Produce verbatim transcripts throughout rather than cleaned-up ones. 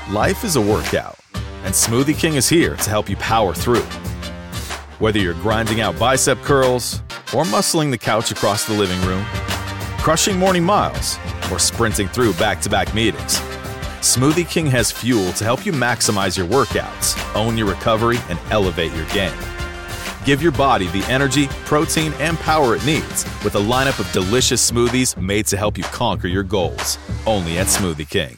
Life is a workout, and Smoothie King is here to help you power through. Whether you're grinding out bicep curls or muscling the couch across the living room, crushing morning miles, or sprinting through back-to-back meetings, Smoothie King has fuel to help you maximize your workouts, own your recovery, and elevate your game. Give your body the energy, protein, and power it needs with a lineup of delicious smoothies made to help you conquer your goals. Only at Smoothie King.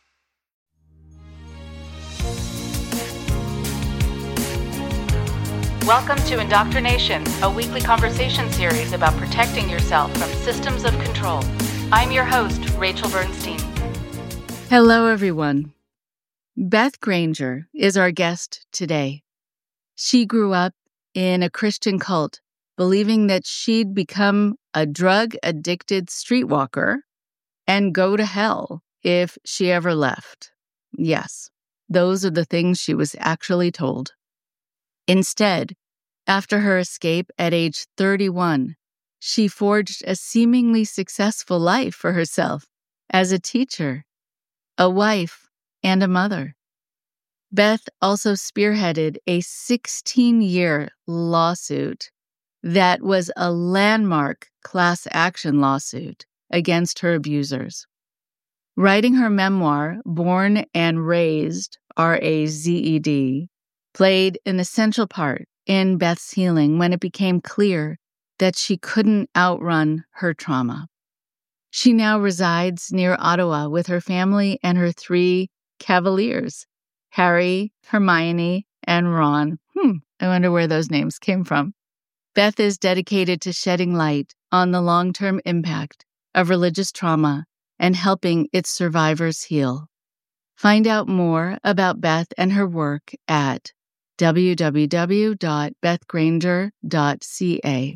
Welcome to Indoctrination, a weekly conversation series about protecting yourself from systems of control. I'm your host, Rachel Bernstein. Hello, everyone. Beth Granger is our guest today. She grew up in a Christian cult, believing that she'd become a drug-addicted streetwalker and go to hell if she ever left. Yes, those are the things she was actually told. Instead, after her escape at age thirty-one, she forged a seemingly successful life for herself as a teacher, a wife, and a mother. Beth also spearheaded a sixteen-year lawsuit that was a landmark class action lawsuit against her abusers. Writing her memoir, Born and Raised, R A Z E D, played an essential part in Beth's healing when it became clear that she couldn't outrun her trauma. She now resides near Ottawa with her family and her three Cavaliers, Harry, Hermione, and Ron. Hmm, I wonder where those names came from. Beth is dedicated to shedding light on the long-term impact of religious trauma and helping its survivors heal. Find out more about Beth and her work at w w w dot beth granger dot c a.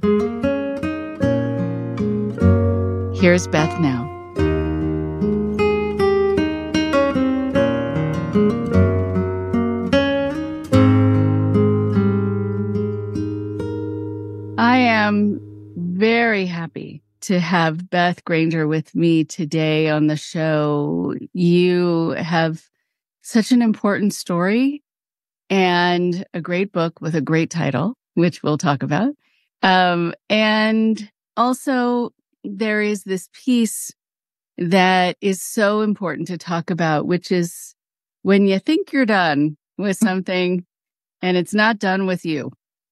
Here's Beth now. I am very happy to have Beth Granger with me today on the show. You have such an important story and a great book with a great title, which we'll talk about. Um, and also, there is this piece that is so important to talk about, which is when you think you're done with something and it's not done with you.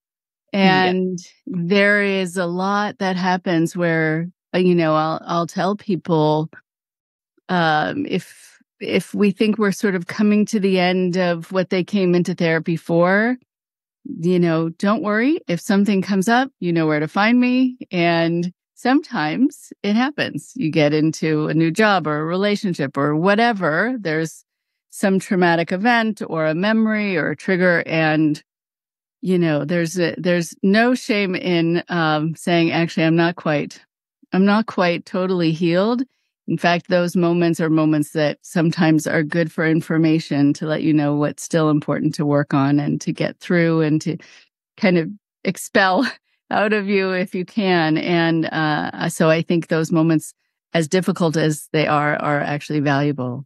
And yeah. There is a lot that happens where, you know, I'll, I'll tell people, um, if, if we think we're sort of coming to the end of what they came into therapy for, you know, don't worry. If something comes up, you know where to find me. And sometimes it happens. You get into a new job or a relationship or whatever. There's some traumatic event or a memory or a trigger. And, you know, there's a, there's no shame in um, saying, actually, I'm not quite, I'm not quite totally healed. In fact, those moments are moments that sometimes are good for information to let you know what's still important to work on and to get through and to kind of expel out of you if you can. And uh, so I think those moments, as difficult as they are, are actually valuable.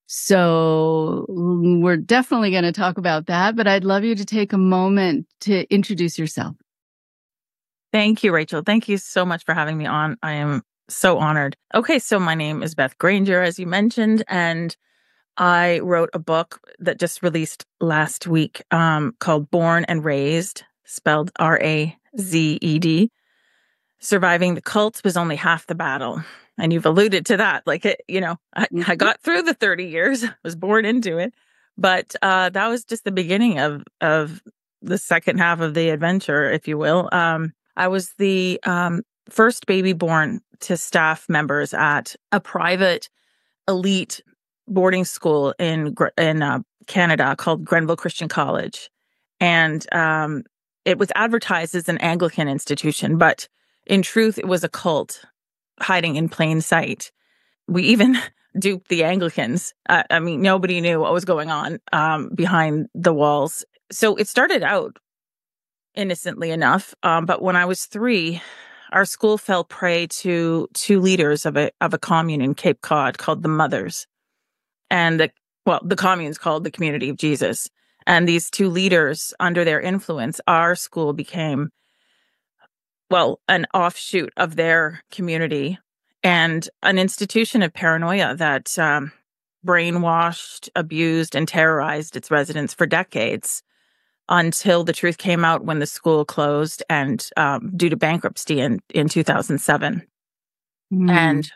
So we're definitely going to talk about that, but I'd love you to take a moment to introduce yourself. Thank you, Rachel. Thank you so much for having me on. I am so honored. Okay, so my name is Beth Granger, as you mentioned, and I wrote a book that just released last week um, called Born and Raised, spelled R A Z E D. Surviving the cult was only half the battle. And you've alluded to that. Like, it, you know, I, I got through the thirty years, was born into it. But uh, that was just the beginning of, of the second half of the adventure, if you will. Um, I was the um, first baby born to staff members at a private elite boarding school in in uh, Canada called Grenville Christian College. And um, it was advertised as an Anglican institution, but in truth, it was a cult hiding in plain sight. We even duped the Anglicans. Uh, I mean, nobody knew what was going on um, behind the walls. So it started out innocently enough. Um, but when I was three, our school fell prey to two leaders of a of a commune in Cape Cod called the Mothers. And the well, the commune's called the Community of Jesus. And these two leaders, under their influence, our school became, well, an offshoot of their community and an institution of paranoia that um, brainwashed, abused, and terrorized its residents for decades until the truth came out when the school closed and um, due to bankruptcy in, in two thousand seven. Mm. And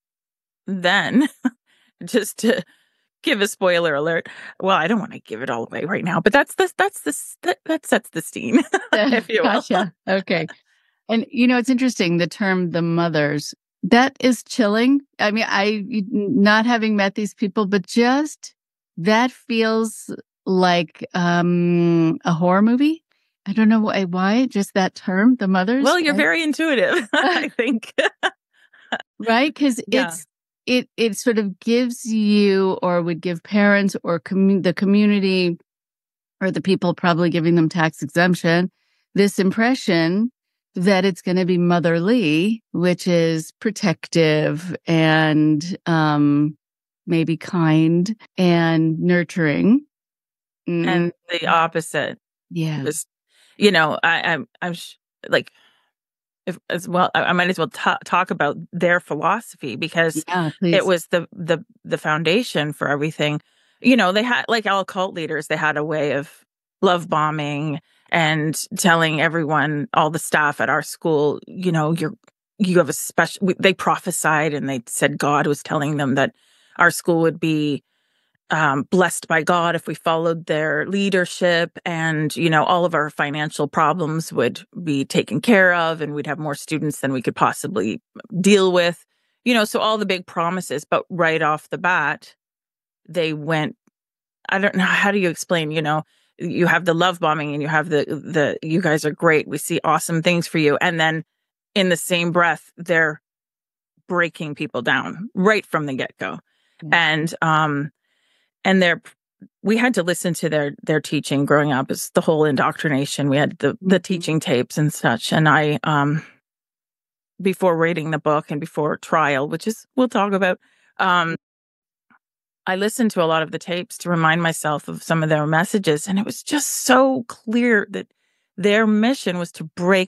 then, just to give a spoiler alert, well, I don't want to give it all away right now, but that's the, that's the, that, that sets the scene, if you will. Gotcha. Okay. And, you know, it's interesting, the term the mothers, that is chilling. I mean, I, not having met these people, but just that feels like um, a horror movie. I don't know why, why, just that term, the mothers. Well, you're I, very intuitive, I think. Right? Because Yeah. it's, it, it sort of gives you, or would give parents or commu- the community or the people probably giving them tax exemption, this impression that it's going to be motherly, which is protective and um, maybe kind and nurturing. Mm, And the opposite yeah. was, you know, I, I'm, I'm sh- like, if as well, I, I might as well ta- talk about their philosophy because Yeah, please. it was the the the foundation for everything. You know, they had, like all cult leaders, they had a way of love bombing and telling everyone, all the staff at our school, you know, you're you have a special. They prophesied and they said God was telling them that our school would be um, blessed by God if we followed their leadership, and you know, all of our financial problems would be taken care of, and we'd have more students than we could possibly deal with. You know, so all the big promises, but right off the bat, they went. I don't know, how do you explain? You know, you have the love bombing, and you have the the you guys are great. We see awesome things for you, and then in the same breath, they're breaking people down right from the get go, Yeah. and um. And they're, we had to listen to their their teaching growing up. It's the whole indoctrination. We had the the Mhm. teaching tapes and such. And I, um, before reading the book and before trial, which is we'll talk about, um, I listened to a lot of the tapes to remind myself of some of their messages, and it was just so clear that their mission was to break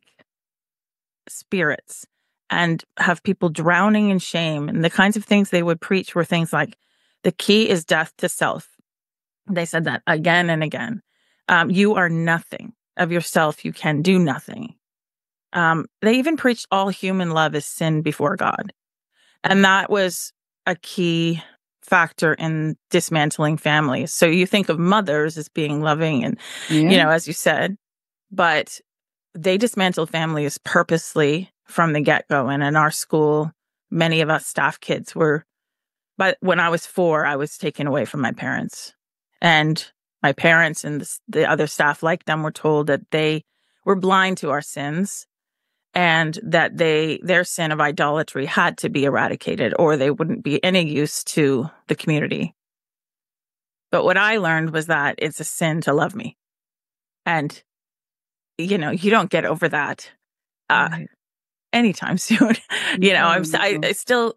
spirits and have people drowning in shame. And the kinds of things they would preach were things like, the key is death to self. They said that again and again. Um, you are nothing of yourself. You can do nothing. Um, they even preached all human love is sin before God. And that was a key factor in dismantling families. So you think of mothers as being loving and, Yeah. you know, as you said, but they dismantled families purposely from the get-go. And in our school, many of us staff kids were, but when I was four, I was taken away from my parents. And my parents and the, the other staff like them were told that they were blind to our sins and that they their sin of idolatry had to be eradicated or they wouldn't be any use to the community. But what I learned was that it's a sin to love me. And, you know, you don't get over that uh, Right. anytime soon. you know, I'm, No, I, no. I still...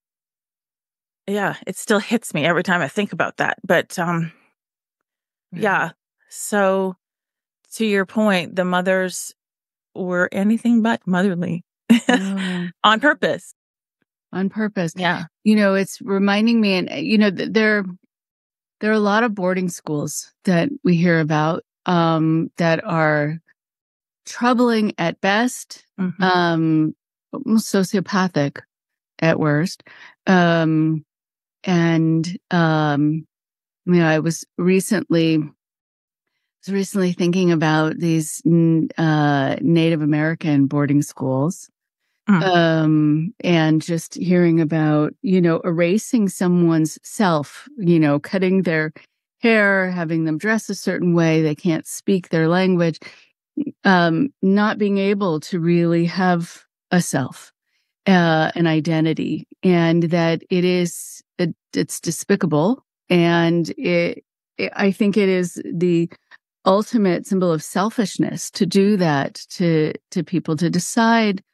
Yeah, it still hits me every time I think about that. But um, Right. yeah, so to your point, the mothers were anything but motherly No. on purpose. On purpose. Yeah. You know, it's reminding me, and you know, th- there there are a lot of boarding schools that we hear about um, that are troubling at best, Mhm. um, almost sociopathic at worst. Um, and um, you know, I was recently was recently thinking about these n- uh, Native American boarding schools. Mm. Um, and just hearing about, you know, erasing someone's self, you know, cutting their hair, having them dress a certain way, they can't speak their language, um, not being able to really have a self, uh, an identity, and that it is, it, it's despicable. And it, it, I think it is the ultimate symbol of selfishness to do that to, to people, to decide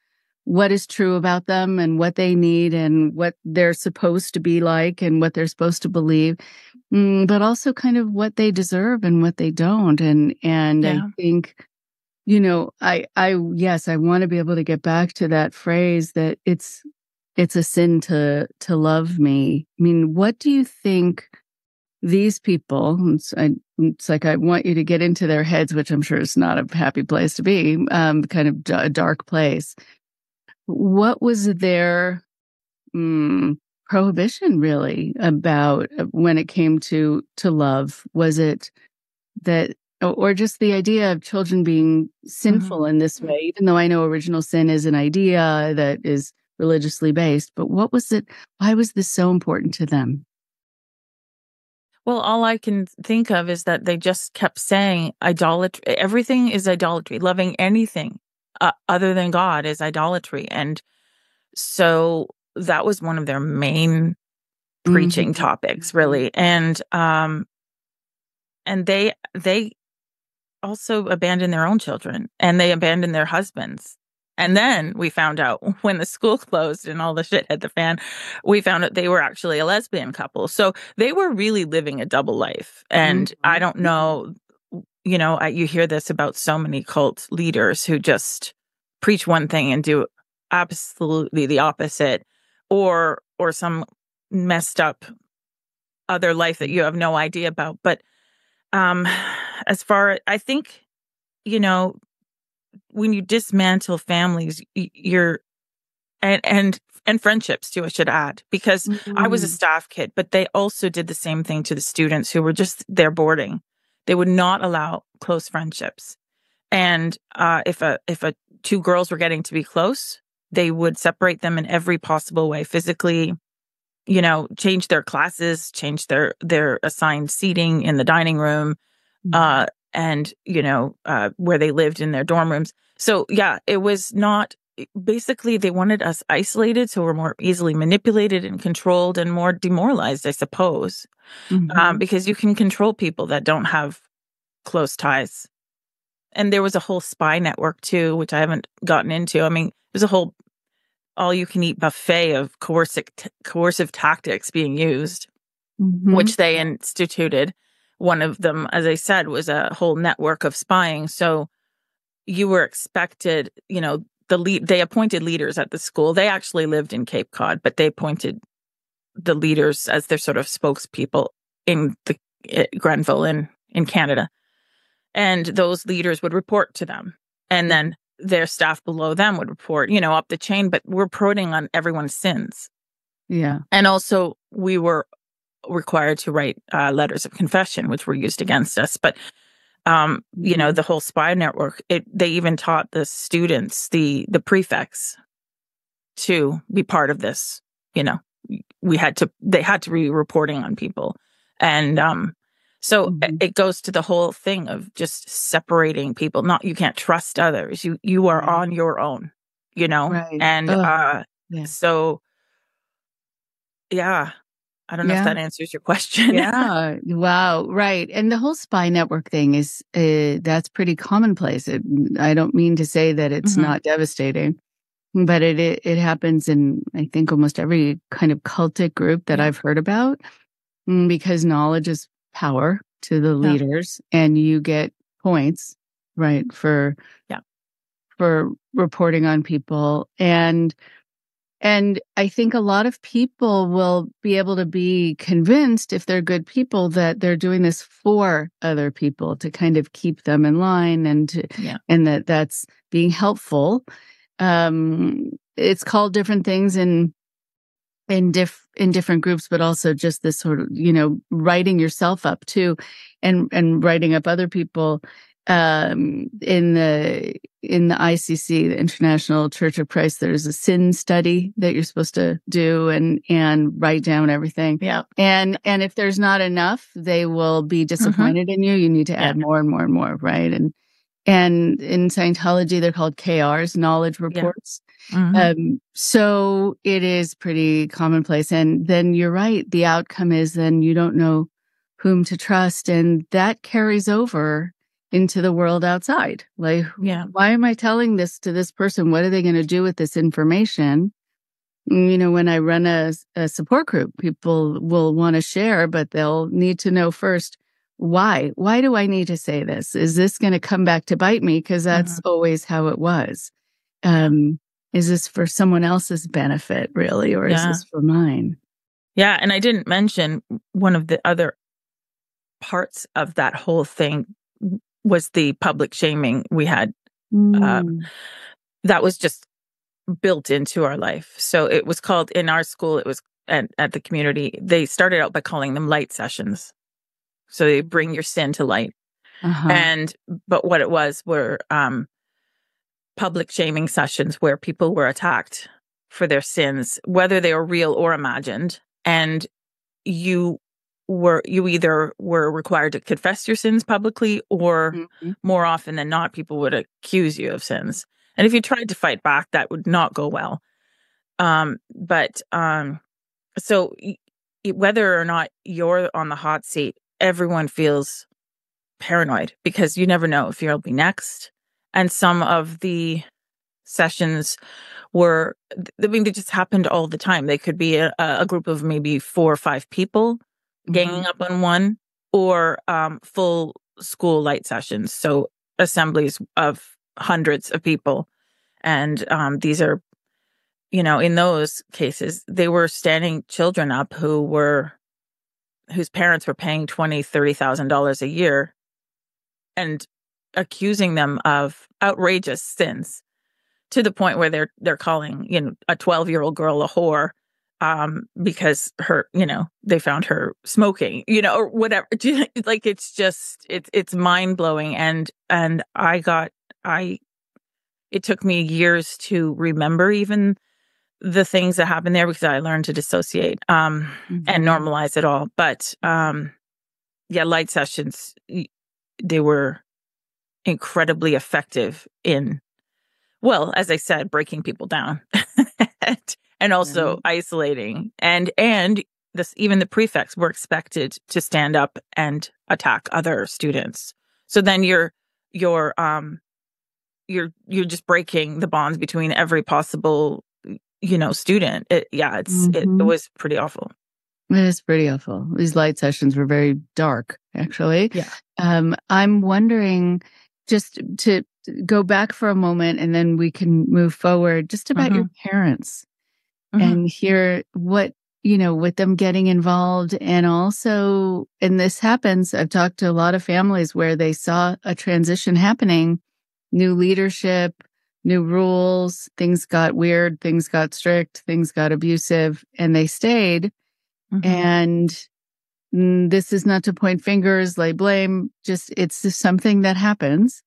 what is true about them and what they need and what they're supposed to be like and what they're supposed to believe, mm, but also kind of what they deserve and what they don't. And and Yeah. I think, you know, I I yes, I want to be able to get back to that phrase that it's it's a sin to to love me. I mean, what do you think these people? It's, I, it's like I want you to get into their heads, which I'm sure is not a happy place to be, um, kind of d- a dark place. What was their mm, prohibition really about uh, when it came to to love? Was it that, or or just the idea of children being sinful in this way? Even though I know original sin is an idea that is religiously based, but what was it? Why was this so important to them? Well, all I can think of is that they just kept saying idolatry. Everything is idolatry. Loving anything uh, other than God is idolatry. And so that was one of their main preaching Mhm. topics, really. And um, and they they also abandoned their own children, and they abandoned their husbands. And then we found out when the school closed and all the shit hit the fan, we found out they were actually a lesbian couple. So they were really living a double life. And I Mhm. don't know, you know, I, you hear this about so many cult leaders who just preach one thing and do absolutely the opposite, or or some messed up other life that you have no idea about. But um, as far, I think, you know, when you dismantle families, y- you're and and and friendships too, I should add, because I was a Mhm. staff kid, but they also did the same thing to the students who were just there boarding. They would not allow close friendships, and uh, if a if a two girls were getting to be close, they would separate them in every possible way, physically. You know, change their classes, change their their assigned seating in the dining room, uh, and, you know, uh, where they lived in their dorm rooms. So, yeah, it was not basically they wanted us isolated so we're more easily manipulated and controlled and more demoralized, I suppose, um, Mhm. because you can control people that don't have close ties. And there was a whole spy network, too, which I haven't gotten into. I mean, there's a whole all you can eat buffet of coercive, coercive tactics being used, Mhm. which they instituted. One of them, as I said, was a whole network of spying. So you were expected, you know, the lead, they appointed leaders at the school. They actually lived in Cape Cod, but they appointed the leaders as their sort of spokespeople in the uh, Grenville in, in Canada. And those leaders would report to them. And then their staff below them would report, you know, up the chain, but we're prodding on everyone's sins. Yeah. And also we were required to write uh, letters of confession, which were used against us. But, um, you know, Mhm. the whole spy network, it, they even taught the students, the, the prefects, to be part of this. You know, we had to, they had to be reporting on people. And um, so Mhm. it goes to the whole thing of just separating people. Not, you can't trust others. You, you are Right. on your own, you know? Right. And Ugh. uh, Yeah. so, yeah, I don't know if Yeah. that answers your question. Yeah. Wow. Right. And the whole spy network thing is, uh, that's pretty commonplace. It, I don't mean to say that it's Mhm. not devastating, but it, it it happens in, I think, almost every kind of cultic group that Yeah. I've heard about, mm, because knowledge is power to the Yeah. leaders, and you get points, right, for Yeah. for reporting on people. And And I think a lot of people will be able to be convinced, if they're good people, that they're doing this for other people to kind of keep them in line, and to, Yeah. and that that's being helpful. Um, it's called different things in in diff in different groups, but also just this sort of, you know, writing yourself up too, and and writing up other people. Um, in the in the I C C, the International Church of Christ, there's a sin study that you're supposed to do, and and write down everything. Yeah. And and if there's not enough, they will be Mhm. disappointed in you. You need to Yeah. add more and more and more, right? And and in Scientology, they're called K Rs, knowledge Yeah. reports. Mhm. Um, so it is pretty commonplace. And then you're right. The outcome is then you don't know whom to trust. And that carries over into the world outside. Like, Yeah. why am I telling this to this person? What are they going to do with this information? You know, when I run a, a support group, people will want to share, but they'll need to know first, why? Why do I need to say this? Is this going to come back to bite me? Because that's Mm-hmm. always how it was. Um, is this for someone else's benefit, really, or is Yeah. this for mine? Yeah. And I didn't mention one of the other parts of that whole thing was the public shaming we had. Mm. Um, that was just built into our life. So it was called, in our school, it was at, at the community, they started out by calling them light sessions. So they bring your sin to light. Uh-huh. And, but what it was were um, public shaming sessions where people were attacked for their sins, whether they were real or imagined. And you were, you either were required to confess your sins publicly, or Mhm. more often than not, people would accuse you of sins. And if you tried to fight back, that would not go well. Um, but um, so y- y- whether or not you're on the hot seat, everyone feels paranoid because you never know if you'll be next. And some of the sessions were, I mean, they just happened all the time. They could be a, a group of maybe four or five people ganging Mhm. up on one, or um, full school light sessions. So assemblies of hundreds of people. And um, these are, you know, in those cases, they were standing children up who were, whose parents were paying twenty thousand dollars, thirty thousand dollars a year and accusing them of outrageous sins, to the point where they're they're calling, you know, a twelve-year-old girl a whore um, because her, you know, they found her smoking, you know, or whatever. Like, it's just, it's it's mind blowing. And and I got I it took me years to remember even the things that happened there, because I learned to dissociate um, Mhm. and normalize it all. But um, yeah, light sessions, y- they were incredibly effective in, well, as I said, breaking people down and, and also Right. isolating. And and this, even the prefects were expected to stand up and attack other students. So then you're you're um you're you're just breaking the bonds between every possible, you know, student. It, yeah, it's it, it Mhm. was pretty awful. It is pretty awful. These light sessions were very dark, actually. Yeah. Um, I'm wondering, just to go back for a moment and then we can move forward, just about your parents Mhm. and hear what, you know, with them getting involved. And also, and this happens, I've talked to a lot of families where they saw a transition happening, new leadership, new rules, things got weird, things got strict, things got abusive, and they stayed. Mhm. And mm, this is not to point fingers, lay blame, just it's just something that happens.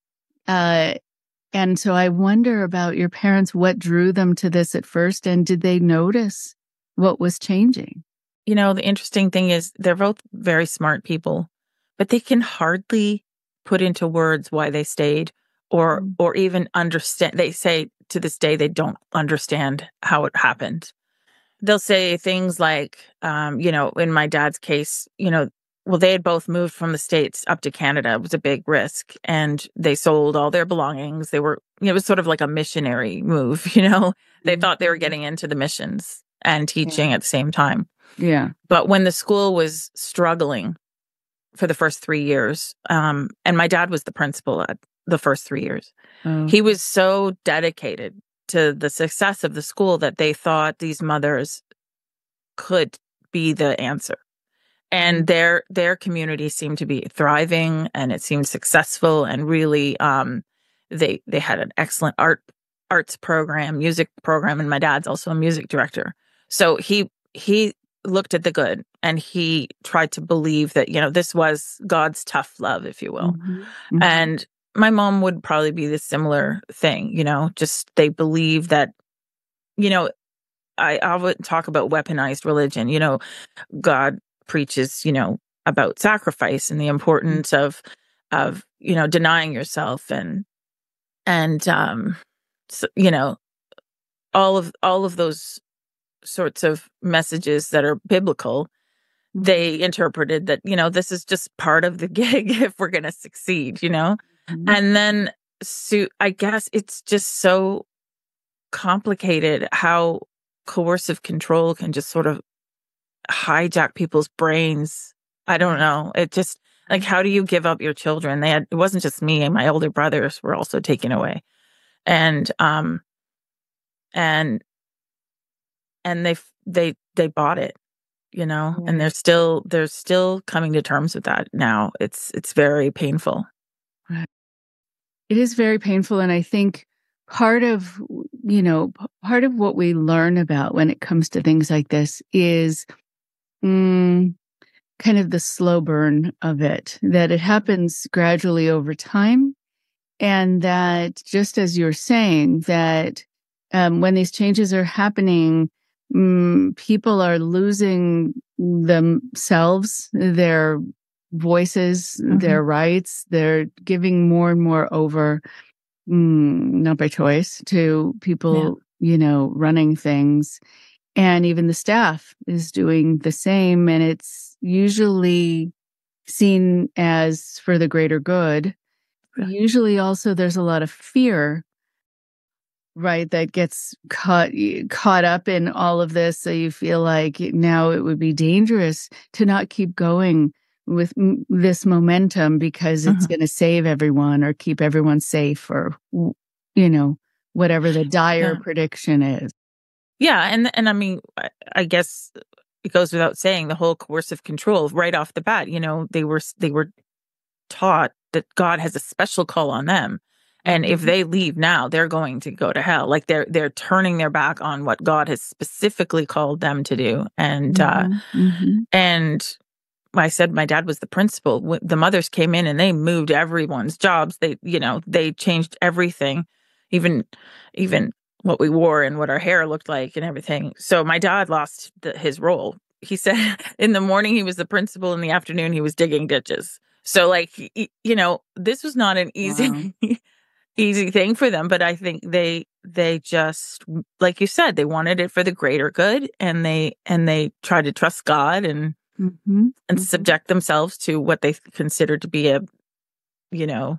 Uh, and so I wonder about your parents, what drew them to this at first, and did they notice what was changing? You know, the interesting thing is they're both very smart people, but they can hardly put into words why they stayed, or Mm. or even understand. They say to this day they don't understand how it happened. They'll say things like, um, you know, in my dad's case, you know, well, they had both moved from the States up to Canada. It was a big risk, and they sold all their belongings. They were, it was sort of like a missionary move, you know. They Mhm. thought they were getting into the missions and teaching Yeah. at the same time. Yeah. But when the school was struggling for the first three years, um, and my dad was the principal at the first three years, Oh. he was so dedicated to the success of the school that they thought these mothers could be the answer. And their their community seemed to be thriving, and it seemed successful, and really um, they they had an excellent art arts program, music program, and my dad's also a music director. So he he looked at the good, and he tried to believe that, you know, this was God's tough love, if you will. Mhm. Mhm. And my mom would probably be the similar thing, you know, just they believe that, you know, I, I would talk about weaponized religion. You know, God preaches, you know, about sacrifice and the importance of, of, you know, denying yourself and, and, um, so, you know, all of, all of those sorts of messages that are biblical. they interpreted that, you know, this is just part of the gig if we're going to succeed, you know? Mm-hmm. And then, so I guess it's just so complicated how coercive control can just sort of hijack people's brains. I don't know. It just, like, how do you give up your children? They had, it wasn't just me, and my older brothers were also taken away. And, um, and, and they, they, they bought it, you know, mm-hmm. and they're still, they're still coming to terms with that now. It's, it's very painful. Right. It is very painful. And I think part of, you know, part of what we learn about when it comes to things like this is mm, kind of the slow burn of it, that it happens gradually over time. And that, just as you're saying, that um, when these changes are happening, um, people are losing themselves, their voices, mm-hmm. their rights. They're giving more and more over, mm, not by choice, to people, yeah. you know, running things. And even the staff is doing the same. And it's usually seen as for the greater good. Right. Usually also there's a lot of fear, right, that gets caught caught up in all of this. So you feel like now it would be dangerous to not keep going with m- this momentum because it's mm-hmm. going to save everyone or keep everyone safe or, you know, whatever the dire yeah. prediction is. Yeah. And, and I mean, I guess it goes without saying, the whole coercive control right off the bat, you know, they were, they were taught that God has a special call on them. And if they leave now, they're going to go to hell. Like they're they're turning their back on what God has specifically called them to do. And mm-hmm. uh, mm-hmm. and I said my dad was the principal. The mothers came in and they moved everyone's jobs. They, you know, they changed everything, even even what we wore and what our hair looked like and everything. So my dad lost the, his role. He said in the morning he was the principal, in the afternoon he was digging ditches. So like, you know, this was not an easy. Wow. easy thing for them, but I think they they just, like you said, they wanted it for the greater good, and they and they tried to trust God and mm-hmm. and mm-hmm. subject themselves to what they considered to be a, you know,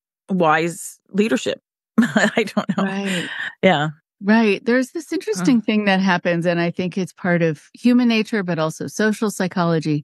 wise leadership. I don't know. Right. Yeah. Right. There's this interesting uh. thing that happens, and I think it's part of human nature, but also social psychology,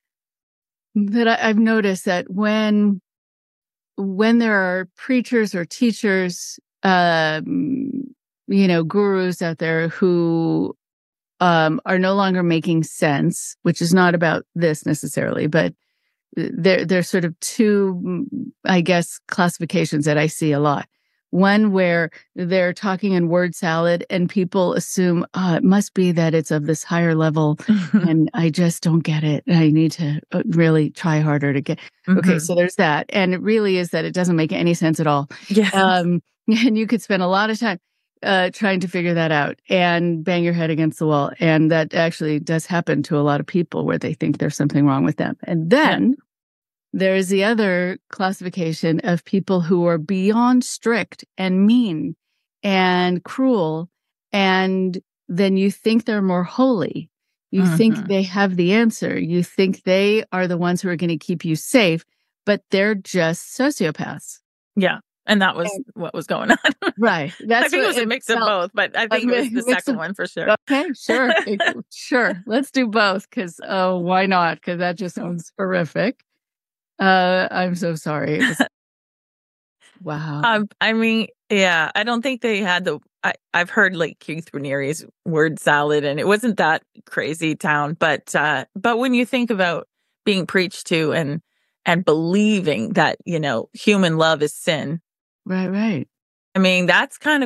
that I, I've noticed that when when there are preachers or teachers, um, you know, gurus out there who um, are no longer making sense, which is not about this necessarily, but there there's sort of two, I guess, classifications that I see a lot. One where they're talking in word salad and people assume, oh, it must be that it's of this higher level and I just don't get it. I need to really try harder to get. Mm-hmm. Okay, so there's that. And it really is that it doesn't make any sense at all. Yeah. Um, and you could spend a lot of time uh, trying to figure that out and bang your head against the wall. And that actually does happen to a lot of people where they think there's something wrong with them. And then yeah. there is the other classification of people who are beyond strict and mean and cruel. And then you think they're more holy. You uh-huh. think they have the answer. You think they are the ones who are going to keep you safe, but they're just sociopaths. Yeah. And that was and, what was going on. Right. That's I think it was a mix felt, of both, but I think it was the second of, one for sure. Okay, sure. Sure. Let's do both because, oh, why not? Because that just sounds horrific. Uh, I'm so sorry. Was... Wow. Um, I mean, yeah, I don't think they had the. I, I've heard like Keith Raniere's word salad, and it wasn't that crazy town. But uh, but when you think about being preached to and and believing that, you know, human love is sin, right, right. I mean, that's kind of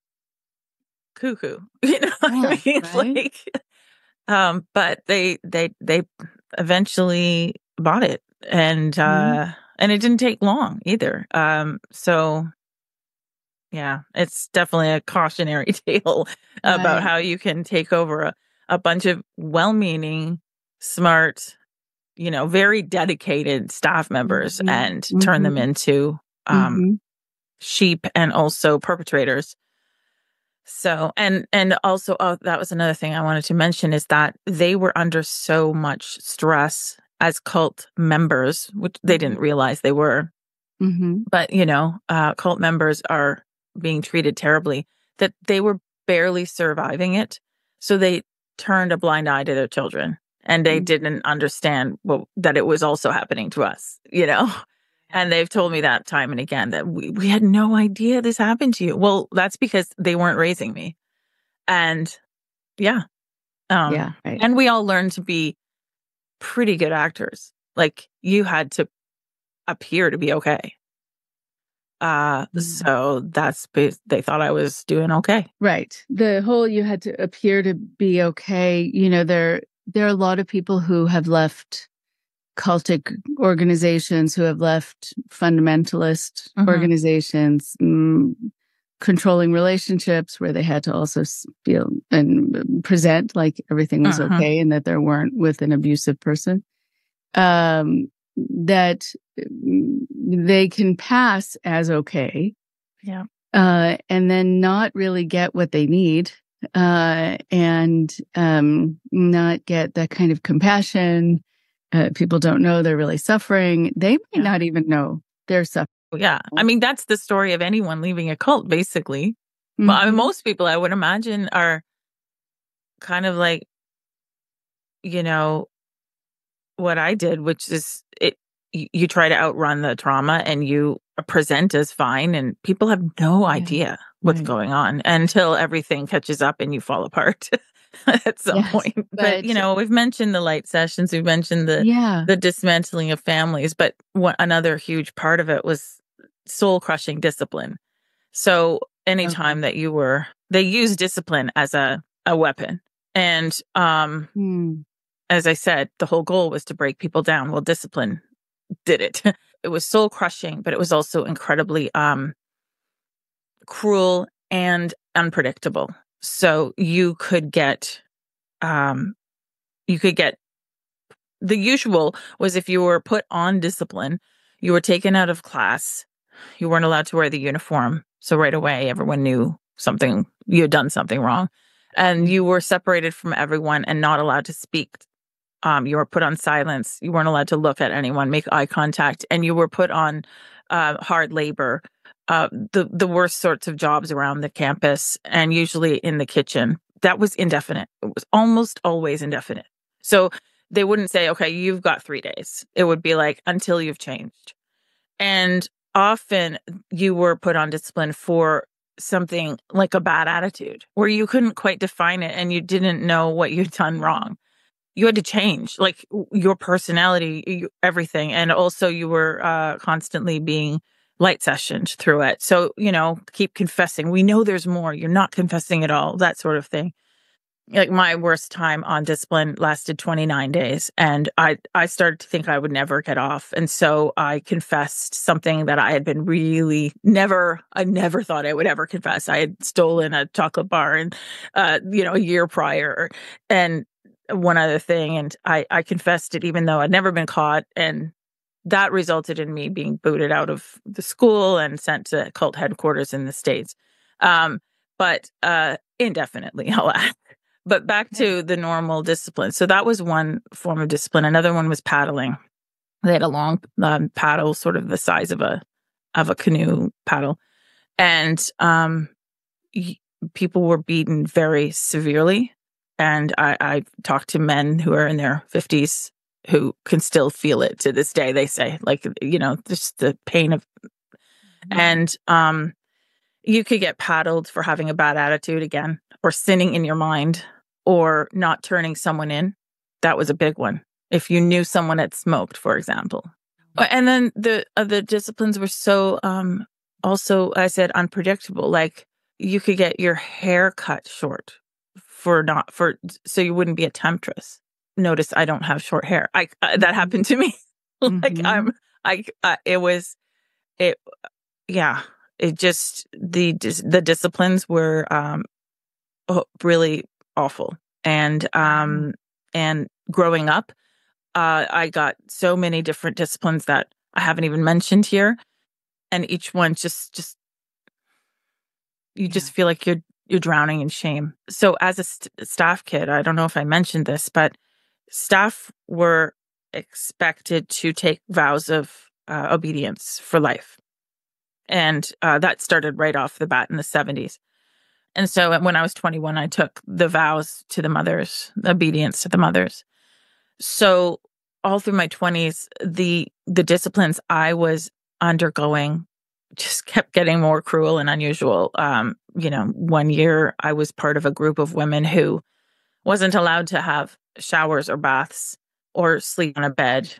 cuckoo, you know. Yeah, I mean, right? like, um, but they they they eventually bought it. And, uh, mm-hmm. and it didn't take long either. Um, so yeah, it's definitely a cautionary tale right. about how you can take over a, a bunch of well-meaning, smart, you know, very dedicated staff members mm-hmm. and mm-hmm. turn them into, um, mm-hmm. sheep and also perpetrators. So, and, and also, oh, that was another thing I wanted to mention is that they were under so much stress as cult members, which they didn't realize they were. Mm-hmm. But, you know, uh, cult members are being treated terribly, that they were barely surviving it. So they turned a blind eye to their children, and they Mm-hmm. didn't understand well, that it was also happening to us, you know? And they've told me that time and again that we, we had no idea this happened to you. Well, that's because they weren't raising me. And yeah. Um, Yeah. Right. And we all learned to be pretty good actors. Like you had to appear to be okay. Uh, Mhm. so that's, bas- they thought I was doing okay. Right. The whole you had to appear to be okay. You know, there there are a lot of people who have left cultic organizations, who have left fundamentalist Mhm. organizations, mm, controlling relationships where they had to also s- feel and present like everything was Mhm. okay and that they weren't with an abusive person. Um, that mm, they can pass as okay. Yeah. Uh, and then not really get what they need, uh, and um, not get that kind of compassion. Uh, people don't know they're really suffering. They might Yeah. not even know they're suffering. Yeah. I mean, that's the story of anyone leaving a cult, basically. Well, I mean, Mhm. most people I would imagine are kind of like, you know, what I did, which is it, you, you try to outrun the trauma and you present as fine, and people have no idea what's right. going on until everything catches up and you fall apart at some Yes, point. But, but- you know, we've mentioned the light sessions, we've mentioned the Yeah. the dismantling of families, but what another huge part of it was soul crushing discipline. So anytime Okay. that you were, they use discipline as a a weapon, and um. Hmm. as I said, the whole goal was to break people down. Well, discipline did it. It was soul crushing, but it was also incredibly um, cruel and unpredictable. So you could get, um, you could get, the usual was if you were put on discipline, you were taken out of class, you weren't allowed to wear the uniform. So right away, everyone knew something, you had done something wrong. And you were separated from everyone and not allowed to speak. Um, you were put on silence. You weren't allowed to look at anyone, make eye contact, and you were put on uh, hard labor, uh, the the worst sorts of jobs around the campus, and usually in the kitchen. That was indefinite. It was almost always indefinite. So they wouldn't say, "Okay, you've got three days." It would be like until you've changed. And often you were put on discipline for something like a bad attitude, where you couldn't quite define it, and you didn't know what you'd done wrong. You had to change, like your personality, you, everything. And also you were uh, constantly being light sessioned through it. So, you know, keep confessing. We know there's more. You're not confessing at all, that sort of thing. Like my worst time on discipline lasted twenty-nine days. And I, I started to think I would never get off. And so I confessed something that I had been really never, I never thought I would ever confess. I had stolen a chocolate bar and, uh, you know, a year prior. And one other thing, and I, I confessed it even though I'd never been caught, and that resulted in me being booted out of the school and sent to cult headquarters in the States, um, but uh, indefinitely, I'll add. But back to the normal discipline. So that was one form of discipline. Another one was paddling. They had a long um, paddle, sort of the size of a of a canoe paddle, and um, y- people were beaten very severely. And I, I've talked to men who are in their fifties who can still feel it to this day. They say, like, you know, just the pain of, and um, you could get paddled for having a bad attitude again, or sinning in your mind, or not turning someone in. That was a big one. If you knew someone had smoked, for example. And then the uh, the disciplines were so um, also, I said, unpredictable. Like you could get your hair cut short for not for so you wouldn't be a temptress. Notice I don't have short hair. I uh, that happened to me. Like Mhm. I'm I uh, it was it yeah, it just the dis- the disciplines were um oh, really awful. And um and growing up, uh I got so many different disciplines that I haven't even mentioned here, and each one just just you just feel like you're you're drowning in shame. So as a st- staff kid, I don't know if I mentioned this, but staff were expected to take vows of uh, obedience for life. And uh, that started right off the bat in the seventies. And so when I was twenty-one, I took the vows to the mothers, the obedience to the mothers. So all through my twenties, the the disciplines I was undergoing just kept getting more cruel and unusual. Um, you know, one year I was part of a group of women who wasn't allowed to have showers or baths or sleep on a bed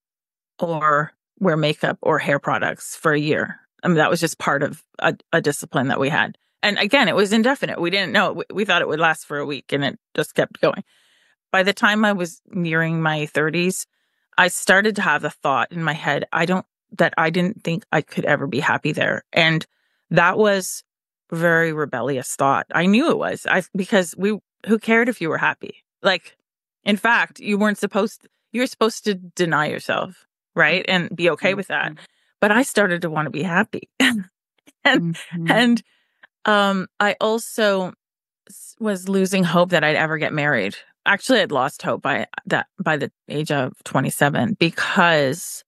or wear makeup or hair products for a year. I mean, that was just part of a, a discipline that we had. And again, it was indefinite. We didn't know. We, we thought it would last for a week, and it just kept going. By the time I was nearing my thirties, I started to have the thought in my head, I don't, that I didn't think I could ever be happy there. And that was a very rebellious thought. I knew it was I, because we, who cared if you were happy? Like, in fact, you weren't supposed, you were supposed to deny yourself, right? And be okay with that. But I started to want to be happy. and, Mm-hmm. and, um, I also was losing hope that I'd ever get married. Actually, I'd lost hope by that by the age of twenty-seven because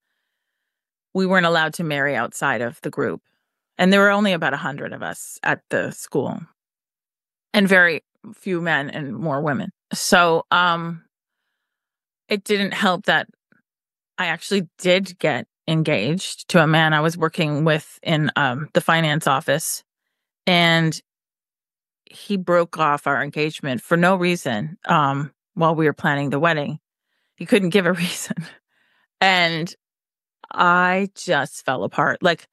we weren't allowed to marry outside of the group. And there were only about a hundred of us at the school and very few men and more women. So um, it didn't help that I actually did get engaged to a man I was working with in um, the finance office. And he broke off our engagement for no reason um, while we were planning the wedding. He couldn't give a reason. And I just fell apart. Like,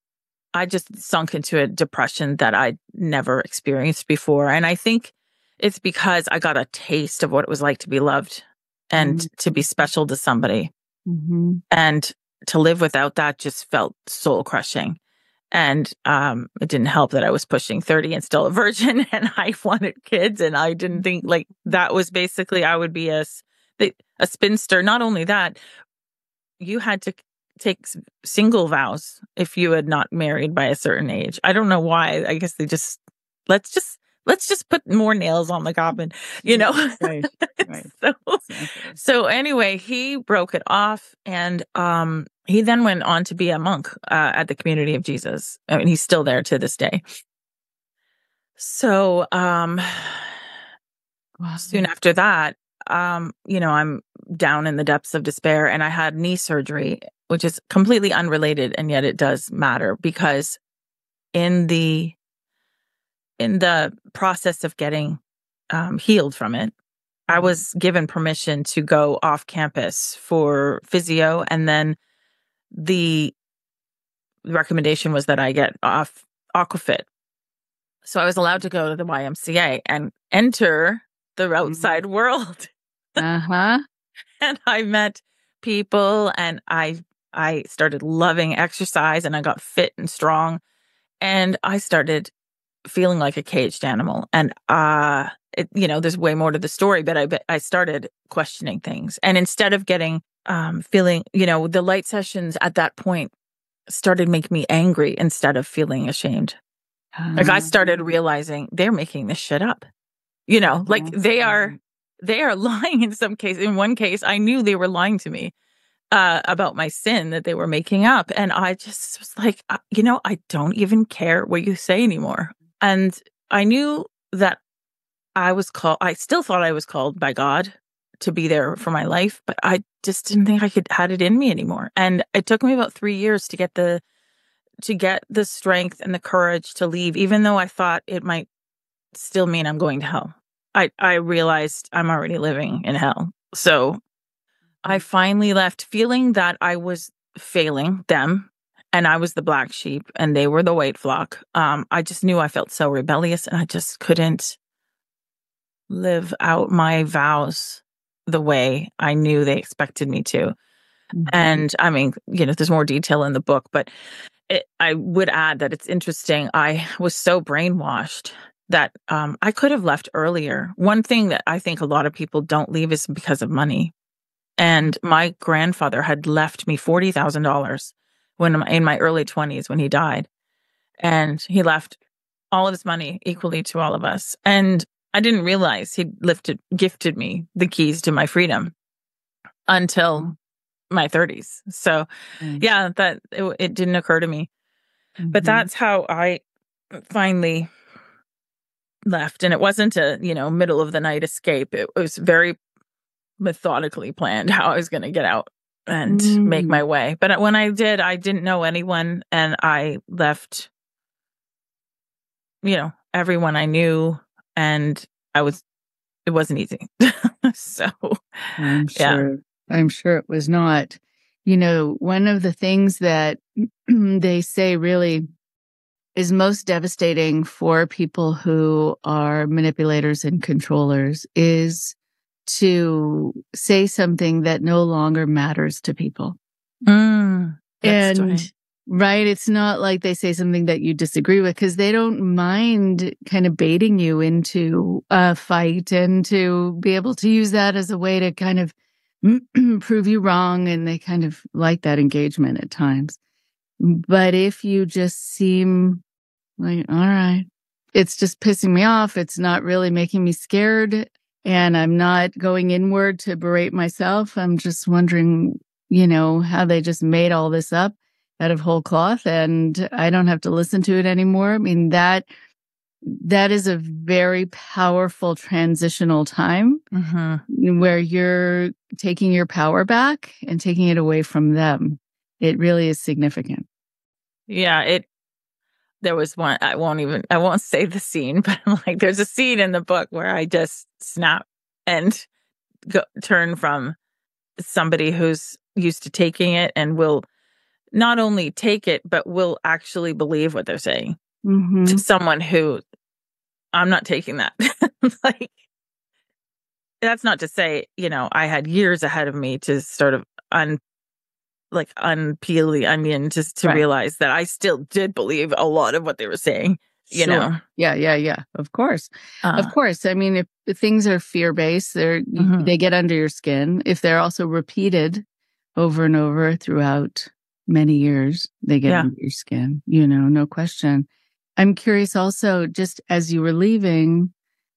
I just sunk into a depression that I'd never experienced before. And I think it's because I got a taste of what it was like to be loved and mm-hmm. to be special to somebody. Mm-hmm. And to live without that just felt soul crushing. And um, it didn't help that I was pushing thirty and still a virgin, and I wanted kids. And I didn't think like that was basically I would be a, a spinster. Not only that, you had to take single vows if you had not married by a certain age. I don't know why. I guess they just let's just let's just put more nails on the coffin, you know. Right, right. so, Exactly. so anyway, he broke it off, and um, he then went on to be a monk uh, at the Community of Jesus. I mean, he's still there to this day. So um, Wow. soon after that, um, you know, I'm down in the depths of despair, and I had knee surgery, which is completely unrelated, and yet it does matter because in the in the process of getting um, healed from it, I was given permission to go off campus for physio, and then the recommendation was that I get off Aquafit. So I was allowed to go to the Y M C A and enter the outside world. Uh-huh. And I met people, and I I started loving exercise, and I got fit and strong, and I started feeling like a caged animal. And uh it, you know, there's way more to the story, but I I started questioning things, and instead of getting um feeling, you know, the light sessions at that point started making me angry instead of feeling ashamed. Uh-huh. Like I started realizing they're making this shit up. You know, like they are they are lying in some case. In one case, I knew they were lying to me uh, about my sin that they were making up. And I just was like, uh, you know, I don't even care what you say anymore. And I knew that I was called, I still thought I was called by God to be there for my life, but I just didn't think I could had it in me anymore. And it took me about three years to get the, to get the strength and the courage to leave, even though I thought it might still mean I'm going to hell. I, I realized I'm already living in hell. So I finally left feeling that I was failing them, and I was the black sheep and they were the white flock. Um, I just knew I felt so rebellious, and I just couldn't live out my vows the way I knew they expected me to. Mm-hmm. And I mean, you know, there's more detail in the book, but it, I would add that it's interesting. I was so brainwashed that um, I could have left earlier. One thing that I think a lot of people don't leave is because of money. And my grandfather had left me forty thousand dollars when in my early twenties when he died. And he left all of his money equally to all of us. And I didn't realize he'd lifted, gifted me the keys to my freedom until my thirties. So Mm. yeah, that it, it didn't occur to me. Mm-hmm. But that's how I finally left. And it wasn't a, you know, middle of the night escape. It was very methodically planned how I was going to get out and Mm. make my way. But when I did, I didn't know anyone, and I left, you know, everyone I knew, and I was, it wasn't easy. So, I'm yeah. sure. I'm sure it was not. You know, one of the things that they say really is most devastating for people who are manipulators and controllers is to say something that no longer matters to people. Mm, that's And right. right, it's not like they say something that you disagree with, because they don't mind kind of baiting you into a fight and to be able to use that as a way to kind of prove you wrong. And they kind of like that engagement at times. But if you just seem like, all right, it's just pissing me off, it's not really making me scared, and I'm not going inward to berate myself, I'm just wondering, you know, how they just made all this up out of whole cloth and I don't have to listen to it anymore. I mean, that that is a very powerful transitional time Mm-hmm. where you're taking your power back and taking it away from them. It really is significant. Yeah, it, there was one, I won't even, I won't say the scene, but I'm like, there's a scene in the book where I just snap and go, turn from somebody who's used to taking it and will not only take it, but will actually believe what they're saying, Mm-hmm. to someone who, I'm not taking that. Like, that's not to say, you know, I had years ahead of me to sort of un, like unpeel the onion, just to Right. realize that I still did believe a lot of what they were saying, you Sure. know? Yeah, yeah, yeah. Of course. Uh, Of course. I mean, if, if things are fear-based, they're Mhm. they get under your skin. If they're also repeated over and over throughout many years, they get Yeah. under your skin, you know, no question. I'm curious also, just as you were leaving,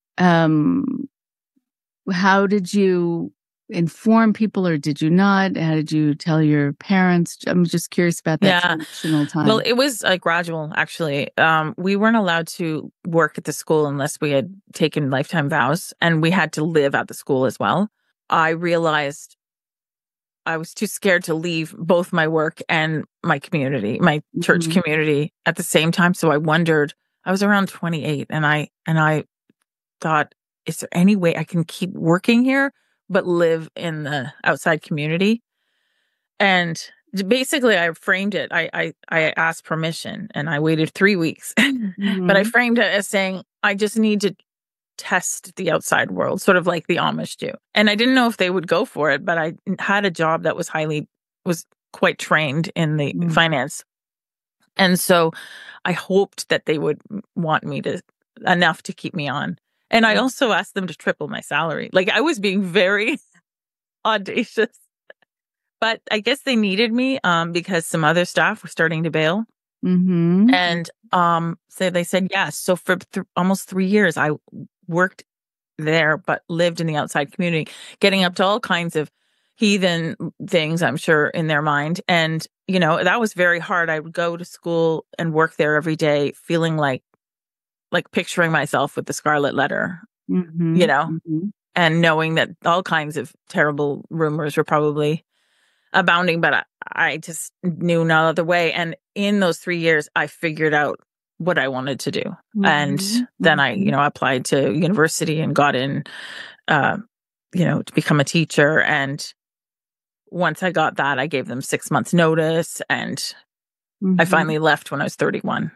um, how did you inform people, or did you not? How did you tell your parents? I'm just curious about that Yeah. transitional time. Well, it was uh, gradual, actually. Um, we weren't allowed to work at the school unless we had taken lifetime vows, and we had to live at the school as well. I realized I was too scared to leave both my work and my community, my church Mhm. community at the same time. So I wondered, I was around twenty-eight, and I, and I thought, is there any way I can keep working here, but live in the outside community? And basically I framed it. I, I, I asked permission, and I waited three weeks, but I Mhm. framed it as saying, I just need to test the outside world, sort of like the Amish do. And I didn't know if they would go for it, but I had a job that was highly, was quite trained in the Mm. finance. And so I hoped that they would want me to, enough to keep me on. And I Mm. also asked them to triple my salary. Like, I was being very audacious. But I guess they needed me um, because some other staff were starting to bail. Mhm. And um, so they said yes. So for th- almost three years, I worked there, but lived in the outside community, getting up to all kinds of heathen things, I'm sure, in their mind. And, you know, that was very hard. I would go to school and work there every day, feeling like, like picturing myself with the Scarlet Letter, Mhm. you know, Mhm. and knowing that all kinds of terrible rumors were probably abounding, but I, I just knew no other way. And in those three years, I figured out what I wanted to do. And Mhm. then I, you Mhm. know, applied to university and got in, uh, you know, to become a teacher. And once I got that, I gave them six months notice, and I Mhm. finally left when I was thirty-one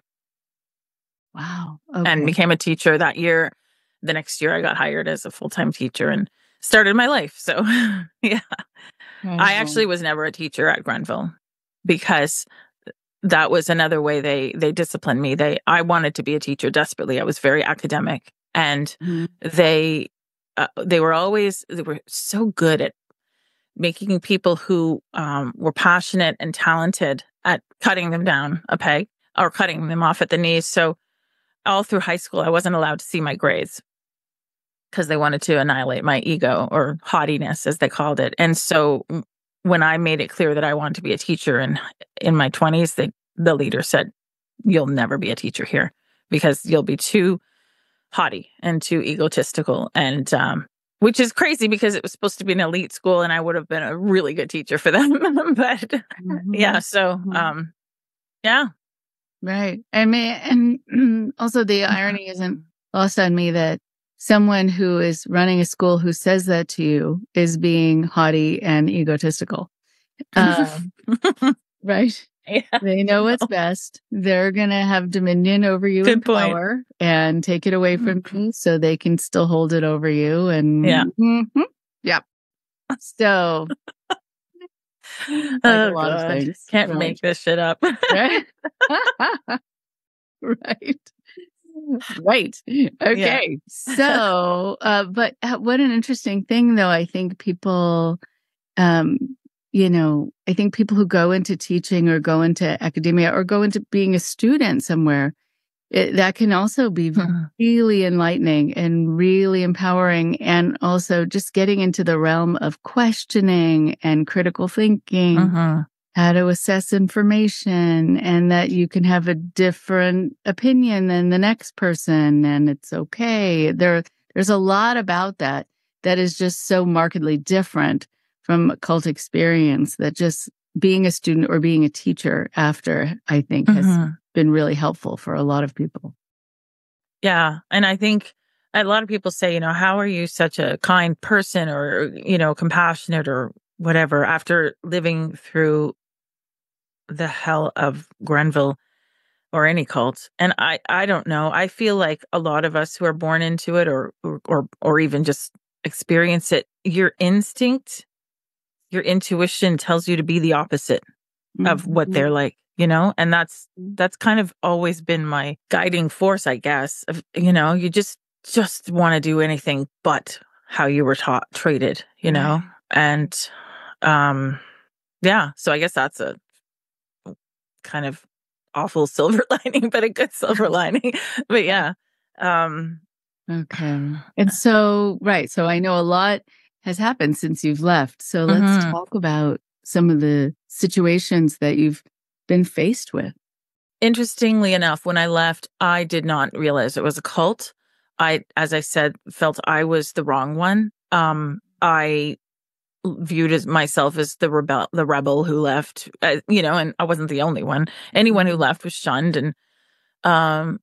Wow. and Okay. became a teacher that year. The next year I got hired as a full-time teacher and started my life. So yeah, I actually was never a teacher at Grenville because that was another way they they disciplined me. They I wanted to be a teacher desperately. I was very academic, and Mhm. they uh, they were always they were so good at making people who um, were passionate and talented at cutting them down a peg or cutting them off at the knees. So all through high school, I wasn't allowed to see my grades because they wanted to annihilate my ego, or haughtiness, as they called it. And so when I made it clear that I wanted to be a teacher in, in my twenties, they, the leader said, you'll never be a teacher here because you'll be too haughty and too egotistical. And, um, which is crazy because it was supposed to be an elite school and I would have been a really good teacher for them. But mm-hmm. yeah, so, um, yeah. Right. I mean, and also the irony isn't lost on me that someone who is running a school who says that to you is being haughty and egotistical. Um, right? Yeah, they know what's best. They're going to have dominion over you Good and power point. and take it away from mm-hmm. you so they can still hold it over you. And yeah. Mm-hmm. Yep. So like oh, a lot God. of things. Can't right. make this shit up. right. right. Right. Okay. Yeah. so, uh, but what an interesting thing, though. I think people, um, you know, I think people who go into teaching or go into academia or go into being a student somewhere, it, that can also be mm-hmm. really enlightening and really empowering. And also just getting into the realm of questioning and critical thinking, mm-hmm. how to assess information, and that you can have a different opinion than the next person. And it's okay. There, there's a lot about that that is just so markedly different from a cult experience that just being a student or being a teacher after, I think, has mm-hmm. been really helpful for a lot of people. Yeah. And I think a lot of people say, you know, how are you such a kind person or, you know, compassionate or whatever after living through the hell of Grenville or any cult? And I, I don't know. I feel like a lot of us who are born into it or, or, or, or even just experience it, your instinct, your intuition tells you to be the opposite mm-hmm. of what they're like, you know? And that's, that's kind of always been my guiding force, I guess. Of, you know, you just, just want to do anything but how you were taught, treated, you know? Right. And, um, yeah, so I guess that's a kind of awful silver lining, but a good silver lining. But yeah. Um, okay. And so, right. So I know a lot has happened since you've left. So let's mm-hmm. talk about some of the situations that you've been faced with. Interestingly enough, when I left, I did not realize it was a cult. I, as I said, felt I was the wrong one. Um, I viewed as myself as the rebel, the rebel who left, uh, you know, and I wasn't the only one. Anyone who left was shunned. And um,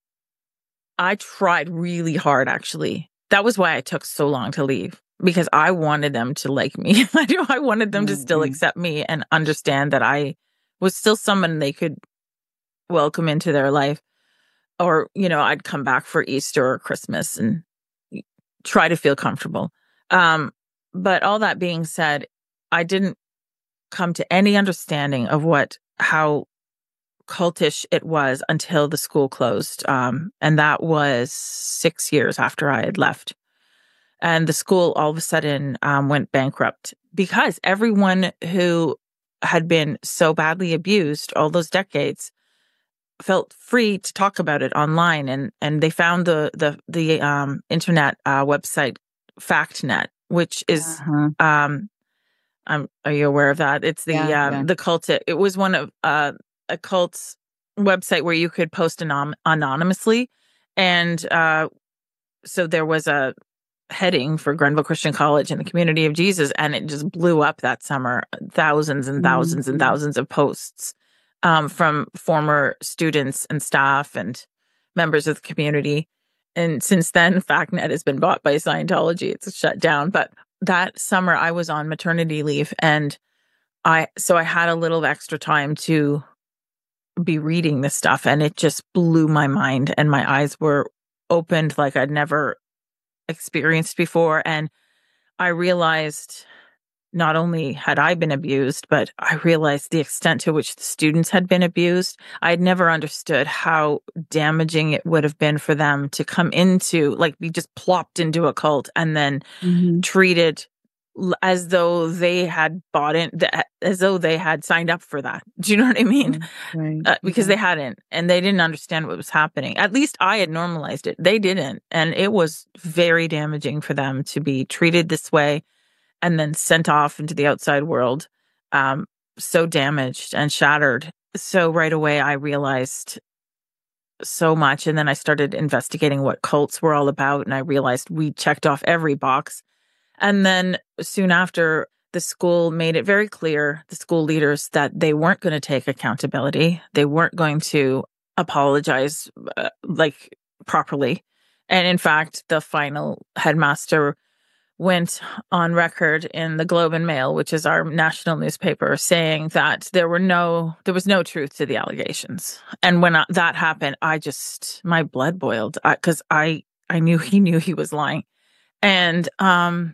I tried really hard, actually. That was why I took so long to leave. Because I wanted them to like me. I do. I wanted them mm-hmm. to still accept me and understand that I was still someone they could welcome into their life. Or, you know, I'd come back for Easter or Christmas and try to feel comfortable. Um, but all that being said, I didn't come to any understanding of what, how cultish it was until the school closed. Um, and that was six years after I had left. And the school all of a sudden um, went bankrupt because everyone who had been so badly abused all those decades felt free to talk about it online. And, and they found the the the um, internet uh, website FactNet, which is, uh-huh. um, um, are you aware of that? It's the yeah, um, yeah. the cult. It was one of uh, a cult's website where you could post anon- anonymously, and uh, so there was a heading for Grenville Christian College and the Community of Jesus, and it just blew up that summer. Thousands and thousands mm-hmm. and thousands of posts um, from former students and staff and members of the community. And since then, FactNet has been bought by Scientology. It's shut down. But that summer, I was on maternity leave, and I so I had a little extra time to be reading this stuff, and it just blew my mind, and my eyes were opened like I'd never experienced before. And I realized not only had I been abused, but I realized the extent to which the students had been abused. I had never understood how damaging it would have been for them to come into, like, be just plopped into a cult and then mm-hmm. treated l- as though they had bought in, th- as though they had signed up for that. Do you know what I mean? Right. Uh, because Yeah. they hadn't, and they didn't understand what was happening. At least I had normalized it. They didn't. And it was very damaging for them to be treated this way and then sent off into the outside world, um, so damaged and shattered. So right away, I realized so much. And then I started investigating what cults were all about. And I realized we checked off every box. And then soon after, the school made it very clear, the school leaders, that they weren't going to take accountability. They weren't going to apologize uh, like properly. And in fact, the final headmaster went on record in the Globe and Mail, which is our national newspaper, saying that there were no, there was no truth to the allegations. And when I, that happened, I just, my blood boiled because I, I knew he knew he was lying. And um,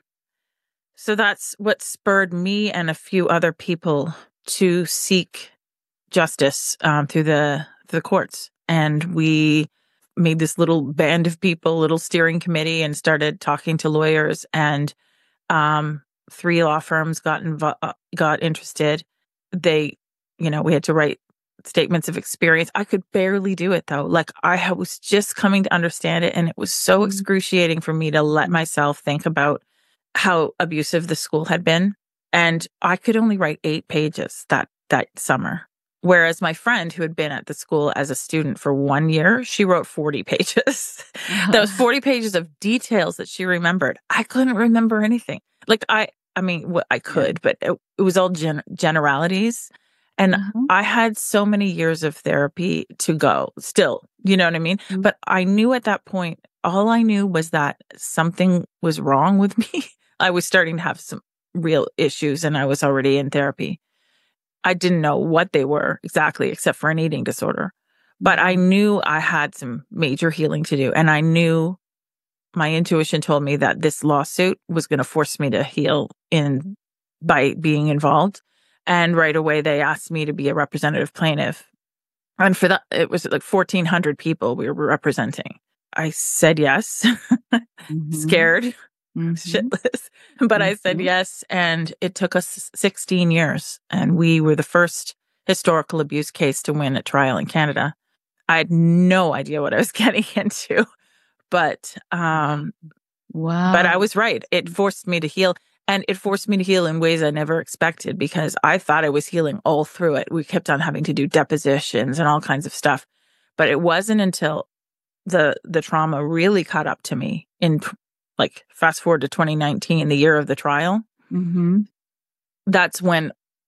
so that's what spurred me and a few other people to seek justice um, through the the courts. And we made this little band of people, little steering committee, and started talking to lawyers. And um, three law firms got invo- uh, got interested. They, you know, we had to write statements of experience. I could barely do it though. Like I was just coming to understand it, and it was so Mhm. excruciating for me to let myself think about how abusive the school had been. And I could only write eight pages that that summer. Whereas my friend who had been at the school as a student for one year, she wrote forty pages. Those forty pages of details that she remembered. I couldn't remember anything. Like I, I mean, well, I could, but it, it was all gen- generalities. And Uh-huh. I had so many years of therapy to go still, you know what I mean? Mhm. But I knew at that point, all I knew was that something was wrong with me. I was starting to have some real issues, and I was already in therapy. I didn't know what they were exactly, except for an eating disorder. But I knew I had some major healing to do. And I knew my intuition told me that this lawsuit was going to force me to heal in by being involved. And right away, they asked me to be a representative plaintiff. And for that, it was like fourteen hundred people we were representing. I said yes, Mhm. scared, Mhm. shitless. But I said Mhm. yes, and it took us sixteen years, and we were the first historical abuse case to win a trial in Canada. I had no idea what I was getting into, but um, Wow. but I was right. It forced me to heal, and it forced me to heal in ways I never expected because I thought I was healing all through it. We kept on having to do depositions and all kinds of stuff, but it wasn't until the the trauma really caught up to me in like fast forward to twenty nineteen, the year of the trial. Mm-hmm. That's when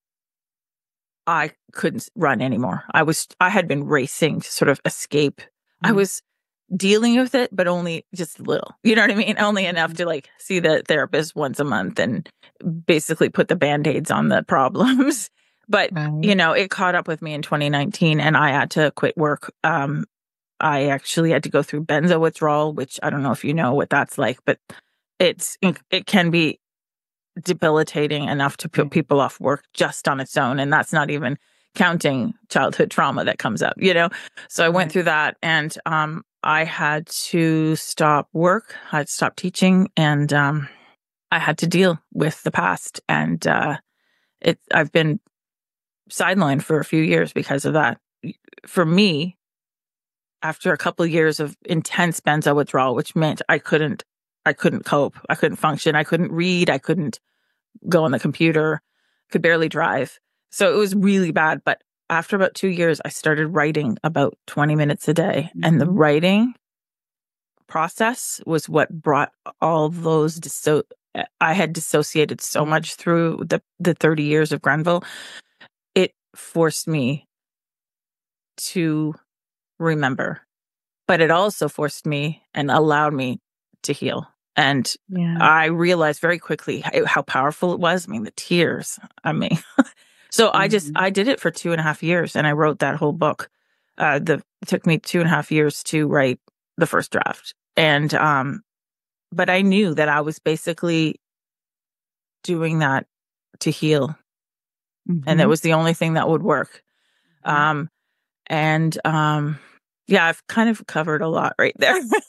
I couldn't run anymore. I was I had been racing to sort of escape. I Mhm. was dealing with it, but only just a little. You know what I mean? Only enough to like see the therapist once a month and basically put the band-aids on the problems. But Right. you know, it caught up with me in twenty nineteen, and I had to quit work. Um, I actually had to go through benzo withdrawal, which I don't know if you know what that's like, but it's it can be debilitating enough to put Yeah. people off work just on its own, and that's not even counting childhood trauma that comes up, you know. So I went Right. through that, and um, I had to stop work. I had to stop teaching, and um, I had to deal with the past. And uh, it I've been sidelined for a few years because of that. For me, after a couple of years of intense benzo withdrawal, which meant I couldn't, I couldn't cope, I couldn't function, I couldn't read, I couldn't go on the computer, could barely drive. So it was really bad. But after about two years, I started writing about twenty minutes a day, and the Mhm. writing process was what brought all those disso- I had dissociated so Yeah. much through the the thirty years of Grenville. It forced me to remember, but it also forced me and allowed me to heal. And Yeah. I realized very quickly how, how powerful it was. I mean, the tears. I mean, so I just, Mhm. I did it for two and a half years, and I wrote that whole book. Uh, the, it took me two and a half years to write the first draft. And, um, but I knew that I was basically doing that to heal. And that Mhm. was the only thing that would work. Mhm. Um, and, um, yeah, I've kind of covered a lot right there.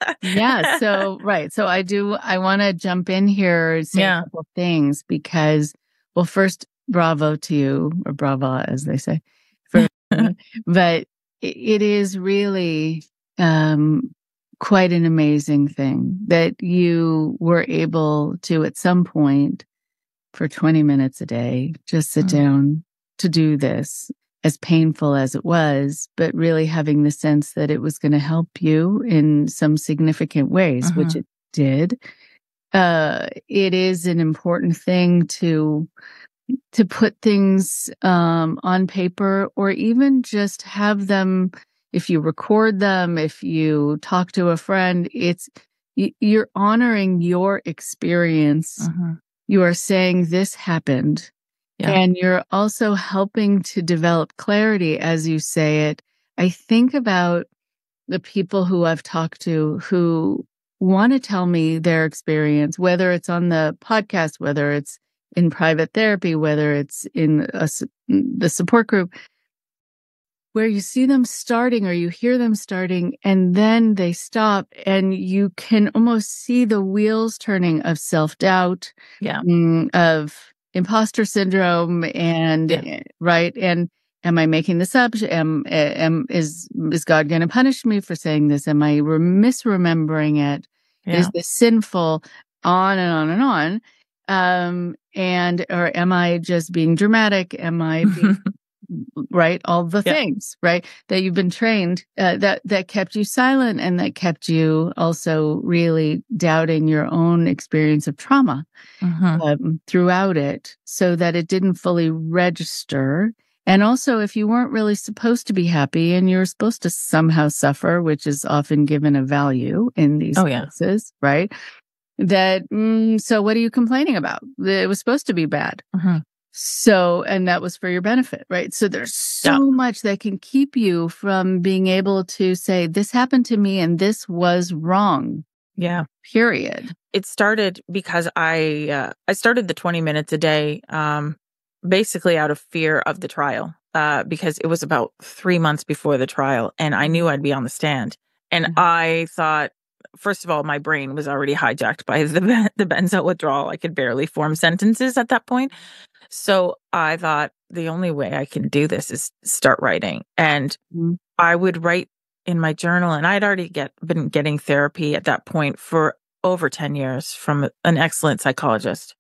Yeah. So, right. So I do, I want to jump in here and say Yeah. a couple of things because, well, first, bravo to you, or brava, as they say. For, but it, it is really um, quite an amazing thing that you were able to, at some point, for twenty minutes a day, just sit Mm. down to do this, as painful as it was, but really having the sense that it was going to help you in some significant ways, Mhm. which it did. Uh, it is an important thing to to put things um, on paper, or even just have them. If you record them, if you talk to a friend, it's y- you're honoring your experience. Mhm. You are saying this happened. Yeah. And you're also helping to develop clarity as you say it. I think about the people who I've talked to who want to tell me their experience, whether it's on the podcast, whether it's in private therapy, whether it's in a, s- the support group, where you see them starting or you hear them starting and then they stop and you can almost see the wheels turning of self-doubt, Yeah. mm, of imposter syndrome, and Yeah. eh, right, and am I making this up? Am, eh, am is is God going to punish me for saying this? Am I re- misremembering it? Yeah. Is this sinful? On and on and on. Um, and or am I just being dramatic? Am I being right, all the Yeah. things, right, that you've been trained, uh, that that kept you silent, and that kept you also really doubting your own experience of trauma Mhm. um, throughout it, so that it didn't fully register. And also, if you weren't really supposed to be happy and you're supposed to somehow suffer, which is often given a value in these Oh, yeah. cases, right, that mm, so what are you complaining about? It was supposed to be bad. Mhm. So, and that was for your benefit, right? So there's Yeah. so much that can keep you from being able to say, this happened to me and this was wrong, Yeah. period. It started because I uh, I started the twenty minutes a day, um, basically out of fear of the trial, uh, because it was about three months before the trial, and I knew I'd be on the stand, and Mhm. I thought, first of all, my brain was already hijacked by the ben- the benzo withdrawal. I could barely form sentences at that point, so I thought the only way I can do this is start writing, and Mhm. I would write in my journal, and I'd already get been getting therapy at that point for over ten years from an excellent psychologist.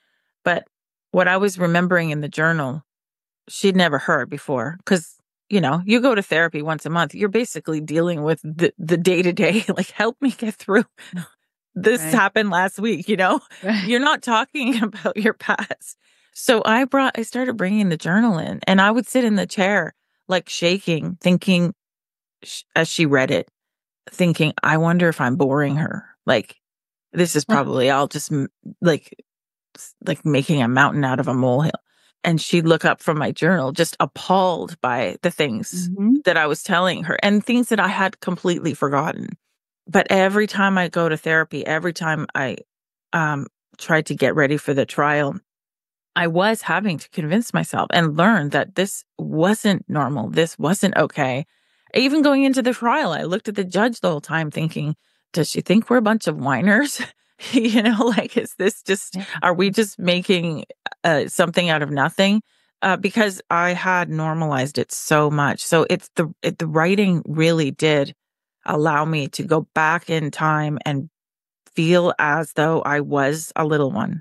But what I was remembering in the journal, she'd never heard before. Because, you know, you go to therapy once a month, you're basically dealing with the, the day-to-day, like, help me get through. This Right. happened last week, you know? Right. You're not talking about your past. So I brought, I started bringing the journal in, and I would sit in the chair, like shaking, thinking, sh- as she read it, thinking, I wonder if I'm boring her. Like, this is probably all just m- like, s- like making a mountain out of a molehill. And she'd look up from my journal, just appalled by the things Mhm. that I was telling her and things that I had completely forgotten. But every time I go to therapy, every time I um, tried to get ready for the trial, I was having to convince myself and learn that this wasn't normal. This wasn't okay. Even going into the trial, I looked at the judge the whole time thinking, does she think we're a bunch of whiners? You know, like, is this just, Yeah. are we just making uh, something out of nothing? Uh, because I had normalized it so much. So it's the, it, the writing really did allow me to go back in time and feel as though I was a little one,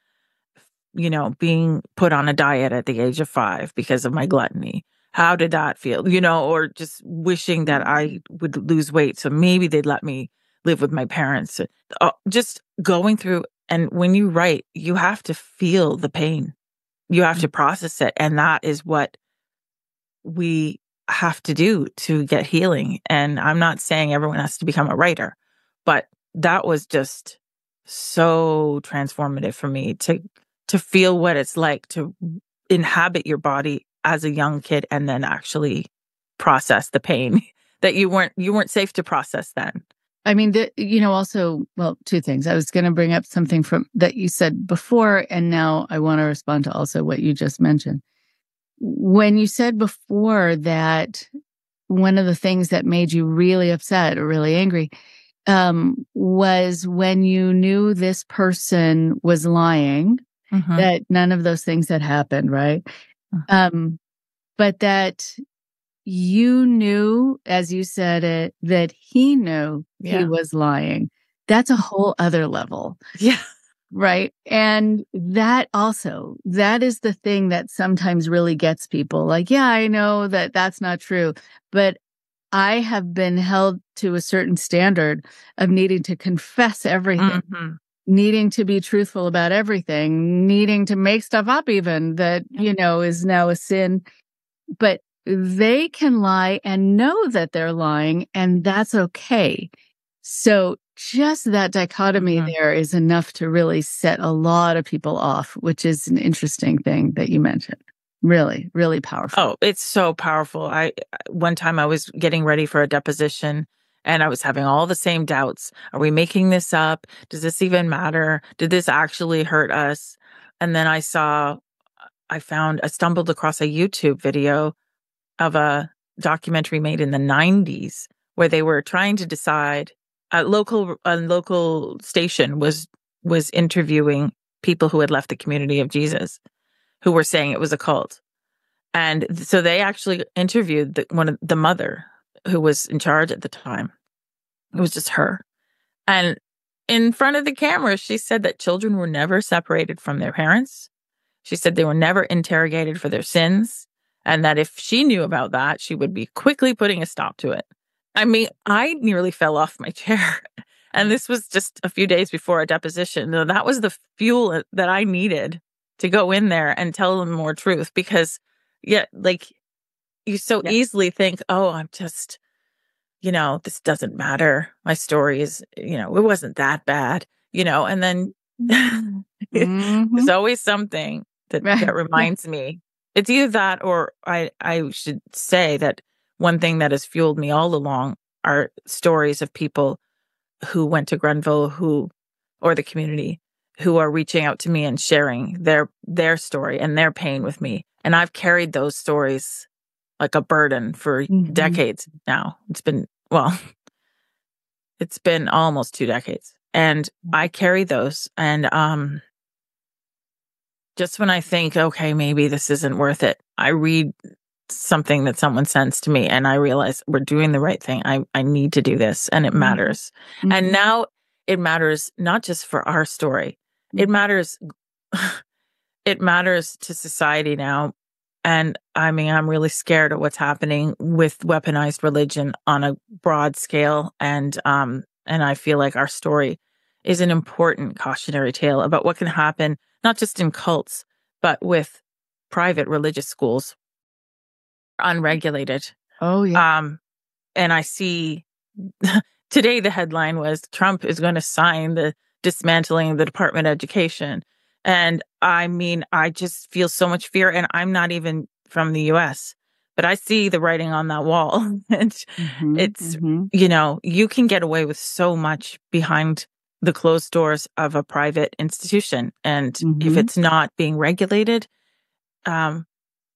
you know, being put on a diet at the age of five because of my gluttony. How did that feel? You know, or just wishing that I would lose weight so maybe they'd let me live with my parents. Uh, just going through, and when you write, you have to feel the pain. You have to process it. And that is what we have to do to get healing. And I'm not saying everyone has to become a writer, but that was just so transformative for me to to feel what it's like to inhabit your body as a young kid and then actually process the pain that you weren't you weren't safe to process then. I mean, the, you know, also, well, two things. I was going to bring up something from that you said before, and now I want to respond to also what you just mentioned. When you said before that one of the things that made you really upset or really angry, um, was when you knew this person was lying, Mhm. that none of those things had happened, right? Mhm. Um, but that you knew, as you said it, that he knew he Yeah. was lying. That's a whole other level, Yeah. right? And that also, that is the thing that sometimes really gets people. Like, yeah, I know that that's not true, but I have been held to a certain standard of needing to confess everything, Mhm. needing to be truthful about everything, needing to make stuff up even that, you know, is now a sin. But they can lie and know that they're lying, and that's okay. So just that dichotomy Mhm. there is enough to really set a lot of people off, which is an interesting thing that you mentioned. Really, really powerful. Oh, it's so powerful. I one time I was getting ready for a deposition and I was having all the same doubts. Are we making this up? Does this even matter? Did this actually hurt us? And then I saw I found I stumbled across a YouTube video of a documentary made in the nineties where they were trying to decide a local a local station was was interviewing people who had left the Community of Jesus who were saying it was a cult. And th- so they actually interviewed the, one of the mother who was in charge at the time. It was just her. And in front of the camera, she said that children were never separated from their parents. She said they were never interrogated for their sins. And that if she knew about that, she would be quickly putting a stop to it. I mean, I nearly fell off my chair. And this was just a few days before a deposition. Now, that was the fuel that I needed to go in there and tell them more truth because, yeah, like you so Yeah. easily think, oh, I'm just, you know, this doesn't matter. My story is, you know, it wasn't that bad, you know, and then there's Mhm. always something that, Right. that Yeah. reminds me. It's either that or I, I should say that one thing that has fueled me all along are stories of people who went to Grenville who, or the community, who are reaching out to me and sharing their their story and their pain with me. And I've carried those stories like a burden for Mhm. decades now. It's been, well, it's been almost two decades. And I carry those. And um, just when I think, okay, maybe this isn't worth it, I read something that someone sends to me and I realize we're doing the right thing. I, I need to do this and it Mhm. matters. And Mhm. now it matters not just for our story. It Mhm. matters it matters to society now. And I mean, I'm really scared of what's happening with weaponized religion on a broad scale. And um, and I feel like our story is an important cautionary tale about what can happen, not just in cults, but with private religious schools, unregulated. Oh, yeah. Um, and I see today the headline was Trump is going to sign the dismantling of the Department of Education. And I mean, I just feel so much fear. And I'm not even from the U S, but I see the writing on that wall. And Mhm. it's, Mhm. you know, you can get away with so much behind the closed doors of a private institution. And if Mhm. it's not being regulated, um,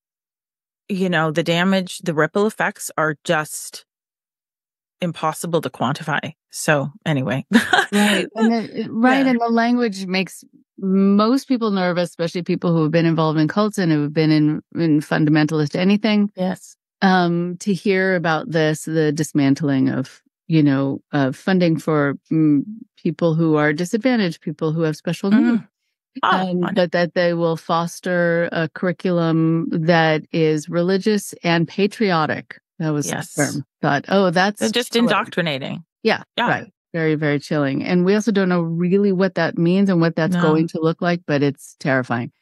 you know, the damage, the ripple effects are just impossible to quantify. So anyway. Right. And the, right. Yeah. And the language makes most people nervous, especially people who have been involved in cults and who have been in, in fundamentalist anything. Yes. Um, to hear about this, the dismantling of, you know, uh, funding for mm, people who are disadvantaged, people who have special needs. Mm. Oh, Um, fun. but that they will foster a curriculum that is religious and patriotic. That was Yes. the term. Thought, oh, that's They're just chilling. indoctrinating. Yeah, Yeah. right. Very, very chilling. And we also don't know really what that means and what that's No. going to look like, but it's terrifying.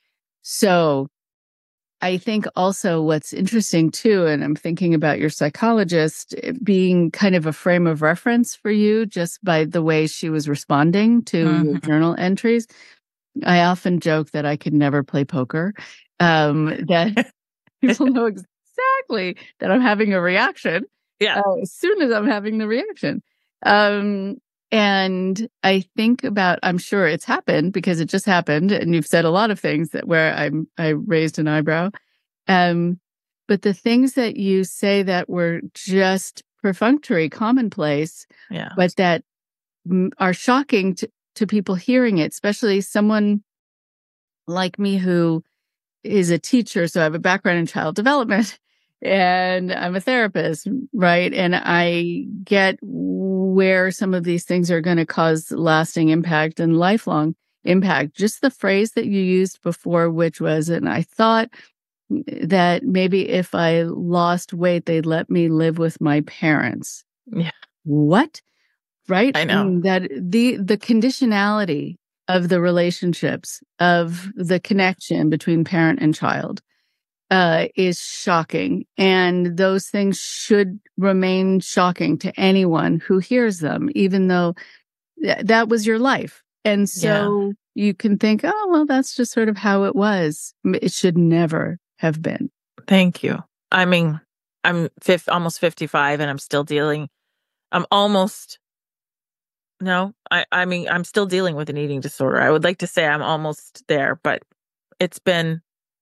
So I think also what's interesting too, and I'm thinking about your psychologist being kind of a frame of reference for you just by the way she was responding to your Mhm. journal entries. I often joke that I could never play poker. Um, that people know exactly that I'm having a reaction Yeah. uh, as soon as I'm having the reaction. Um, and I think about, I'm sure it's happened because it just happened, and you've said a lot of things that where I'm I raised an eyebrow. Um, but the things that you say that were just perfunctory, commonplace, Yeah. but that mm, are shocking to, to people hearing it, especially someone like me who is a teacher. So I have a background in child development and I'm a therapist, right? And I get where some of these things are going to cause lasting impact and lifelong impact. Just the phrase that you used before, which was, and I thought that maybe if I lost weight, they'd let me live with my parents. Yeah. What? Right? I know. mean, that the the conditionality of the relationships, of the connection between parent and child, uh, is shocking. And those things should remain shocking to anyone who hears them, even though th- that was your life. And so yeah. you can think, oh, well, that's just sort of how it was. It should never have been. Thank you. I mean, I'm fifth, almost fifty-five and I'm still dealing. I'm almost, no, I, I mean, I'm still dealing with an eating disorder. I would like to say I'm almost there, but it's been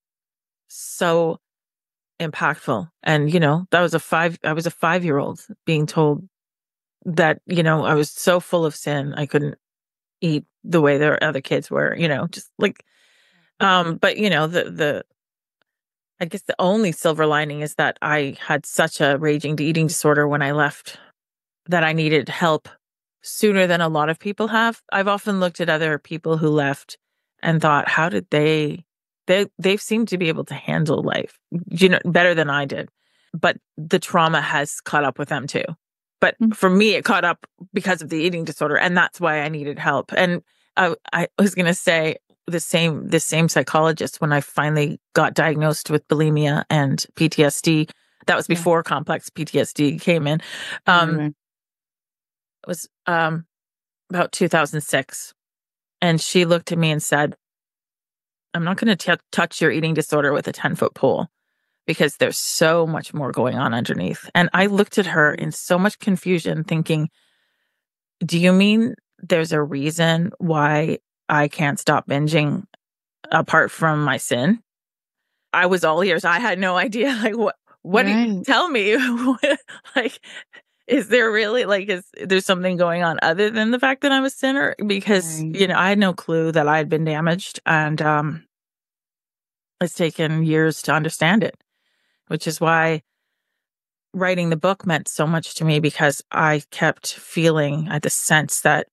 so impactful. And, you know, that was a five, I was a five-year-old being told that, you know, I was so full of sin. I couldn't eat the way their other kids were, you know, just like, um, but you know, the, the, I guess the only silver lining is that I had such a raging eating disorder when I left that I needed help sooner than a lot of people have. I've often looked at other people who left and thought, how did they, they, they've seemed to be able to handle life, you know, better than I did. But the trauma has caught up with them too. But mm-hmm. for me, it caught up because of the eating disorder. And that's why I needed help. And I, I was going to say the same, the same psychologist, when I finally got diagnosed with bulimia and P T S D, that was before yeah. complex P T S D came in. Um, mm-hmm. It was um, about two thousand six. And she looked at me and said, I'm not going to touch your eating disorder with a ten-foot pole because there's so much more going on underneath. And I looked at her in so much confusion thinking, do you mean there's a reason why I can't stop binging apart from my sin? I was all ears. I had no idea. Like, what, what right. do you tell me? Like, is there really, like, is there something going on other than the fact that I'm a sinner? Because, right. you know, I had no clue that I had been damaged. And um, it's taken years to understand it, which is why writing the book meant so much to me, because I kept feeling, I had the sense that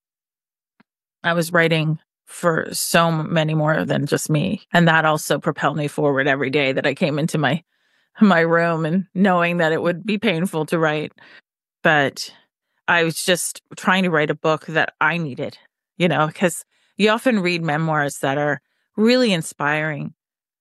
I was writing for so many more than just me. And that also propelled me forward every day that I came into my my room and knowing that it would be painful to write. But I was just trying to write a book that I needed, you know, because you often read memoirs that are really inspiring.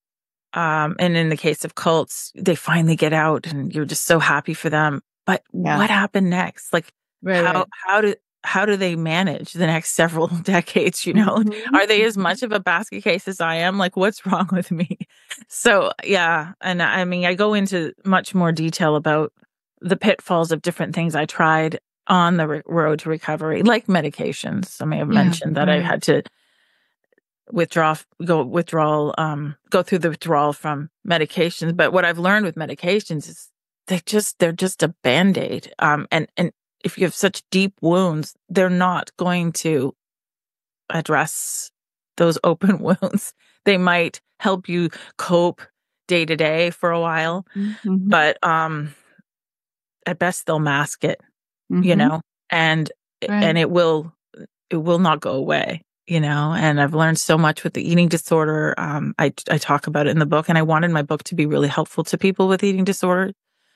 Um, and in the case of cults, they finally get out and you're just so happy for them. But yeah. what happened next? Like, right, how, right. how do, how do they manage the next several decades? You know, mm-hmm. are they as much of a basket case as I am? Like, what's wrong with me? So, yeah. And I mean, I go into much more detail about the pitfalls of different things I tried on the re- road to recovery, like medications. I may have yeah, mentioned that right. I had to withdraw, go withdrawal, um, go through the withdrawal from medications. But what I've learned with medications is they just, they're just a Band-Aid. Um, and, and if you have such deep wounds, they're not going to address those open wounds. They might help you cope day to day for a while, mm-hmm. but, um, at best they'll mask it, mm-hmm. you know, and, right. and it will, it will not go away. You know, and I've learned so much with the eating disorder. Um, I, I talk about it in the book, and I wanted my book to be really helpful to people with eating disorder.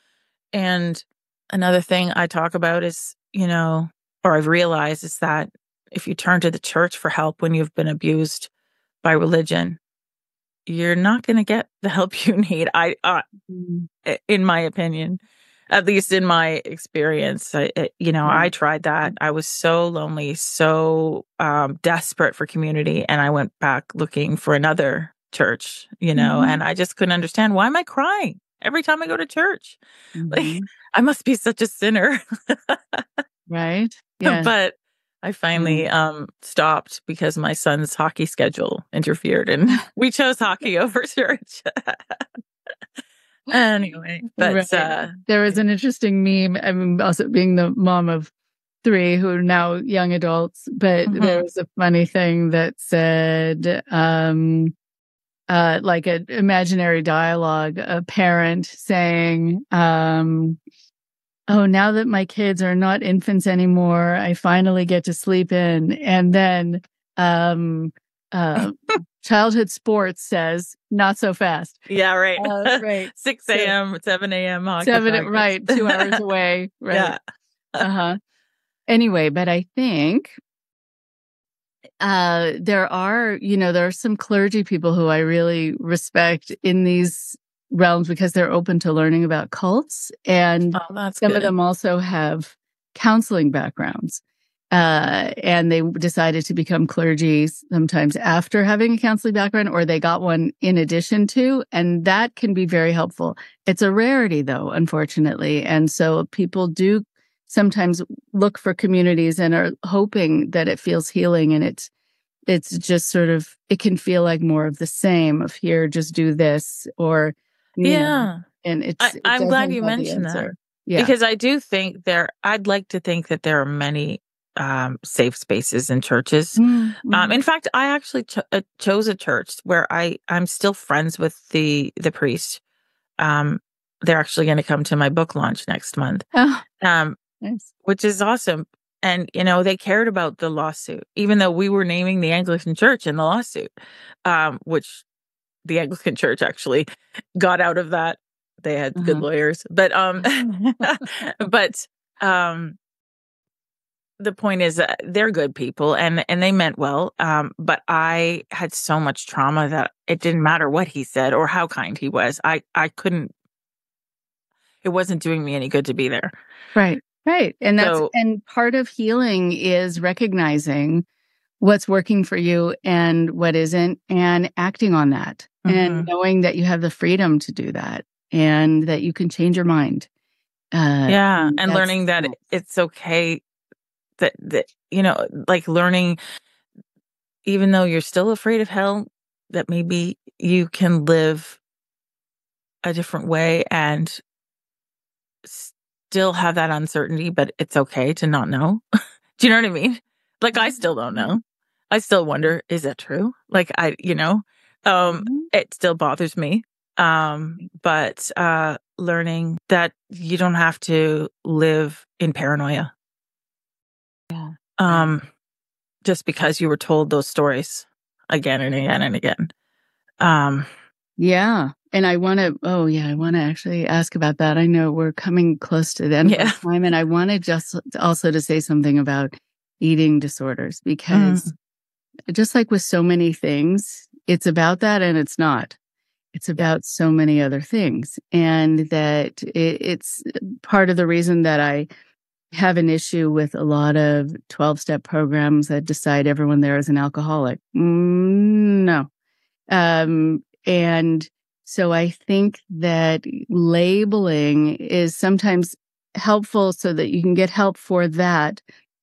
And another thing I talk about is, you know, or I've realized is that if you turn to the church for help when you've been abused by religion, you're not going to get the help you need. I, uh, in my opinion. At least in my experience, I, it, you know, I tried that. I was so lonely, so um, desperate for community. And I went back looking for another church, you know, mm-hmm. and I just couldn't understand, why am I crying every time I go to church? Mm-hmm. Like, I must be such a sinner. Right. Yeah. But I finally mm-hmm. um, stopped because my son's hockey schedule interfered and we chose hockey over church. Anyway, but right. uh, there was an interesting meme. I mean, also being the mom of three who are now young adults, but Mhm. there was a funny thing that said, um, uh, like an imaginary dialogue, a parent saying, um, oh, now that my kids are not infants anymore, I finally get to sleep in. And then um, uh, childhood sports says, not so fast. Yeah, right. Uh, right. six a.m., seven a.m. hockey Seven, practice. right. Two hours away. Right. Yeah. Uh-huh. Anyway, but I think uh, there are, you know, there are some clergy people who I really respect in these realms because they're open to learning about cults. And Oh, that's some good. of them also have counseling backgrounds. Uh, and they decided to become clergy sometimes after having a counseling background, or they got one in addition to, and that can be very helpful. It's a rarity, though, unfortunately. And so people do sometimes look for communities and are hoping that it feels healing, and it's it's just sort of, it can feel like more of the same of here, just do this, or you Yeah. know, and it's I, it I'm glad doesn't you have the mentioned that. answer. Yeah. Because I do think there, I'd like to think that there are many um, safe spaces in churches. Mm-hmm. Um, in fact, I actually cho- uh, chose a church where I, I'm still friends with the, the priest. Um, they're actually going to come to my book launch next month, Oh, um, nice. which is awesome. And, you know, they cared about the lawsuit, even though we were naming the Anglican Church in the lawsuit, um, which the Anglican Church actually got out of that. They had good Uh-huh. lawyers, but, um, but, um, the point is that they're good people and, and they meant well. Um, but I had so much trauma that it didn't matter what he said or how kind he was. I, I couldn't, it wasn't doing me any good to be there. Right. Right. And that's, So, and part of healing is recognizing what's working for you and what isn't, and acting on that, and mhm. knowing that you have the freedom to do that and that you can change your mind. Uh, Yeah. And that's- learning that it's okay that, that, you know, like learning, even though you're still afraid of hell, that maybe you can live a different way and still have that uncertainty, but it's okay to not know. Do you know what I mean? Like, I still don't know. I still wonder, is that true? Like, I, you know, um, Mhm. it still bothers me. Um, but, uh, learning that you don't have to live in paranoia. Yeah. Um, just because you were told those stories again and again and again. Um, Yeah. And I want to, oh, yeah, I want to actually ask about that. I know we're coming close to the end Yeah. of our time, and I wanted just also to say something about eating disorders, because Mm. just like with so many things, it's about that and it's not. It's about so many other things. And that it, it's part of the reason that I have an issue with a lot of twelve-step programs that decide everyone there is an alcoholic. Mm, no. Um, and so I think that labeling is sometimes helpful so that you can get help for that.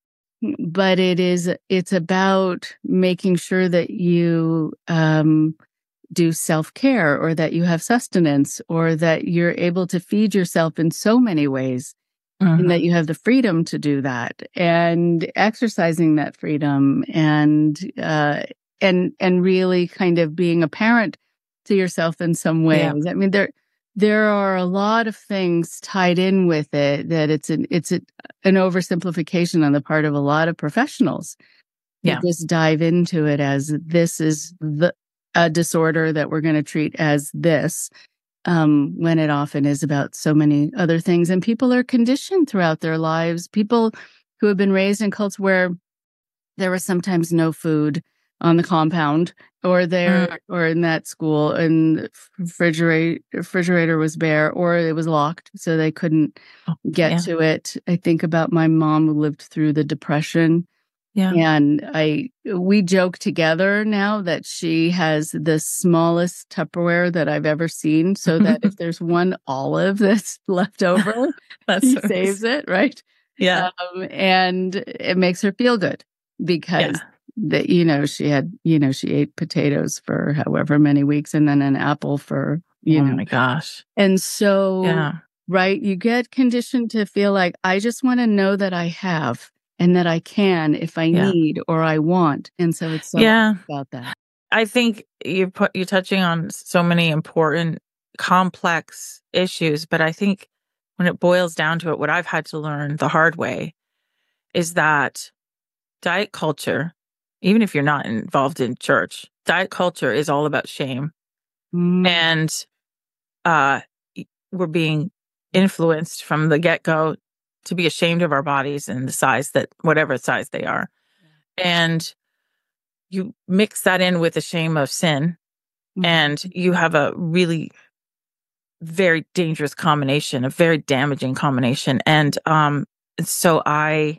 But it is, it's about making sure that you um, do self-care, or that you have sustenance, or that you're able to feed yourself in so many ways, and that Mhm. you have the freedom to do that, and exercising that freedom, and uh, and and really kind of being a parent to yourself in some ways. Yeah. I mean, there there are a lot of things tied in with it, that it's an it's a, an oversimplification on the part of a lot of professionals. Yeah. That just dive into it as this is the a disorder that we're going to treat as this, um, when it often is about so many other things. And people are conditioned throughout their lives. People who have been raised in cults where there was sometimes no food on the compound, or there, Mm. or in that school, and the refrigerator refrigerator was bare, or it was locked, so they couldn't Oh, get yeah. to it. I think about my mom who lived through the Depression. Yeah. And I, we joke together now that she has the smallest Tupperware that I've ever seen, so that if there's one olive that's left over, That's she so nice. saves it, right? Yeah. Um, and it makes her feel good, because Yeah. that, you know, she had, you know, she ate potatoes for however many weeks, and then an apple for, you Oh know. my gosh. And so, Yeah. right, you get conditioned to feel like, I just want to know that I have. and that I can if I Yeah. need or I want. And so it's so Yeah. about that. I think you put you're touching on so many important, complex issues, but I think when it boils down to it, what I've had to learn the hard way is that diet culture, even if you're not involved in church, diet culture is all about shame. Mm. And uh, we're being influenced from the get-go to be ashamed of our bodies and the size that, whatever size they are. And you mix that in with the shame of sin, Mhm. and you have a really very dangerous combination, a very damaging combination. And um, so I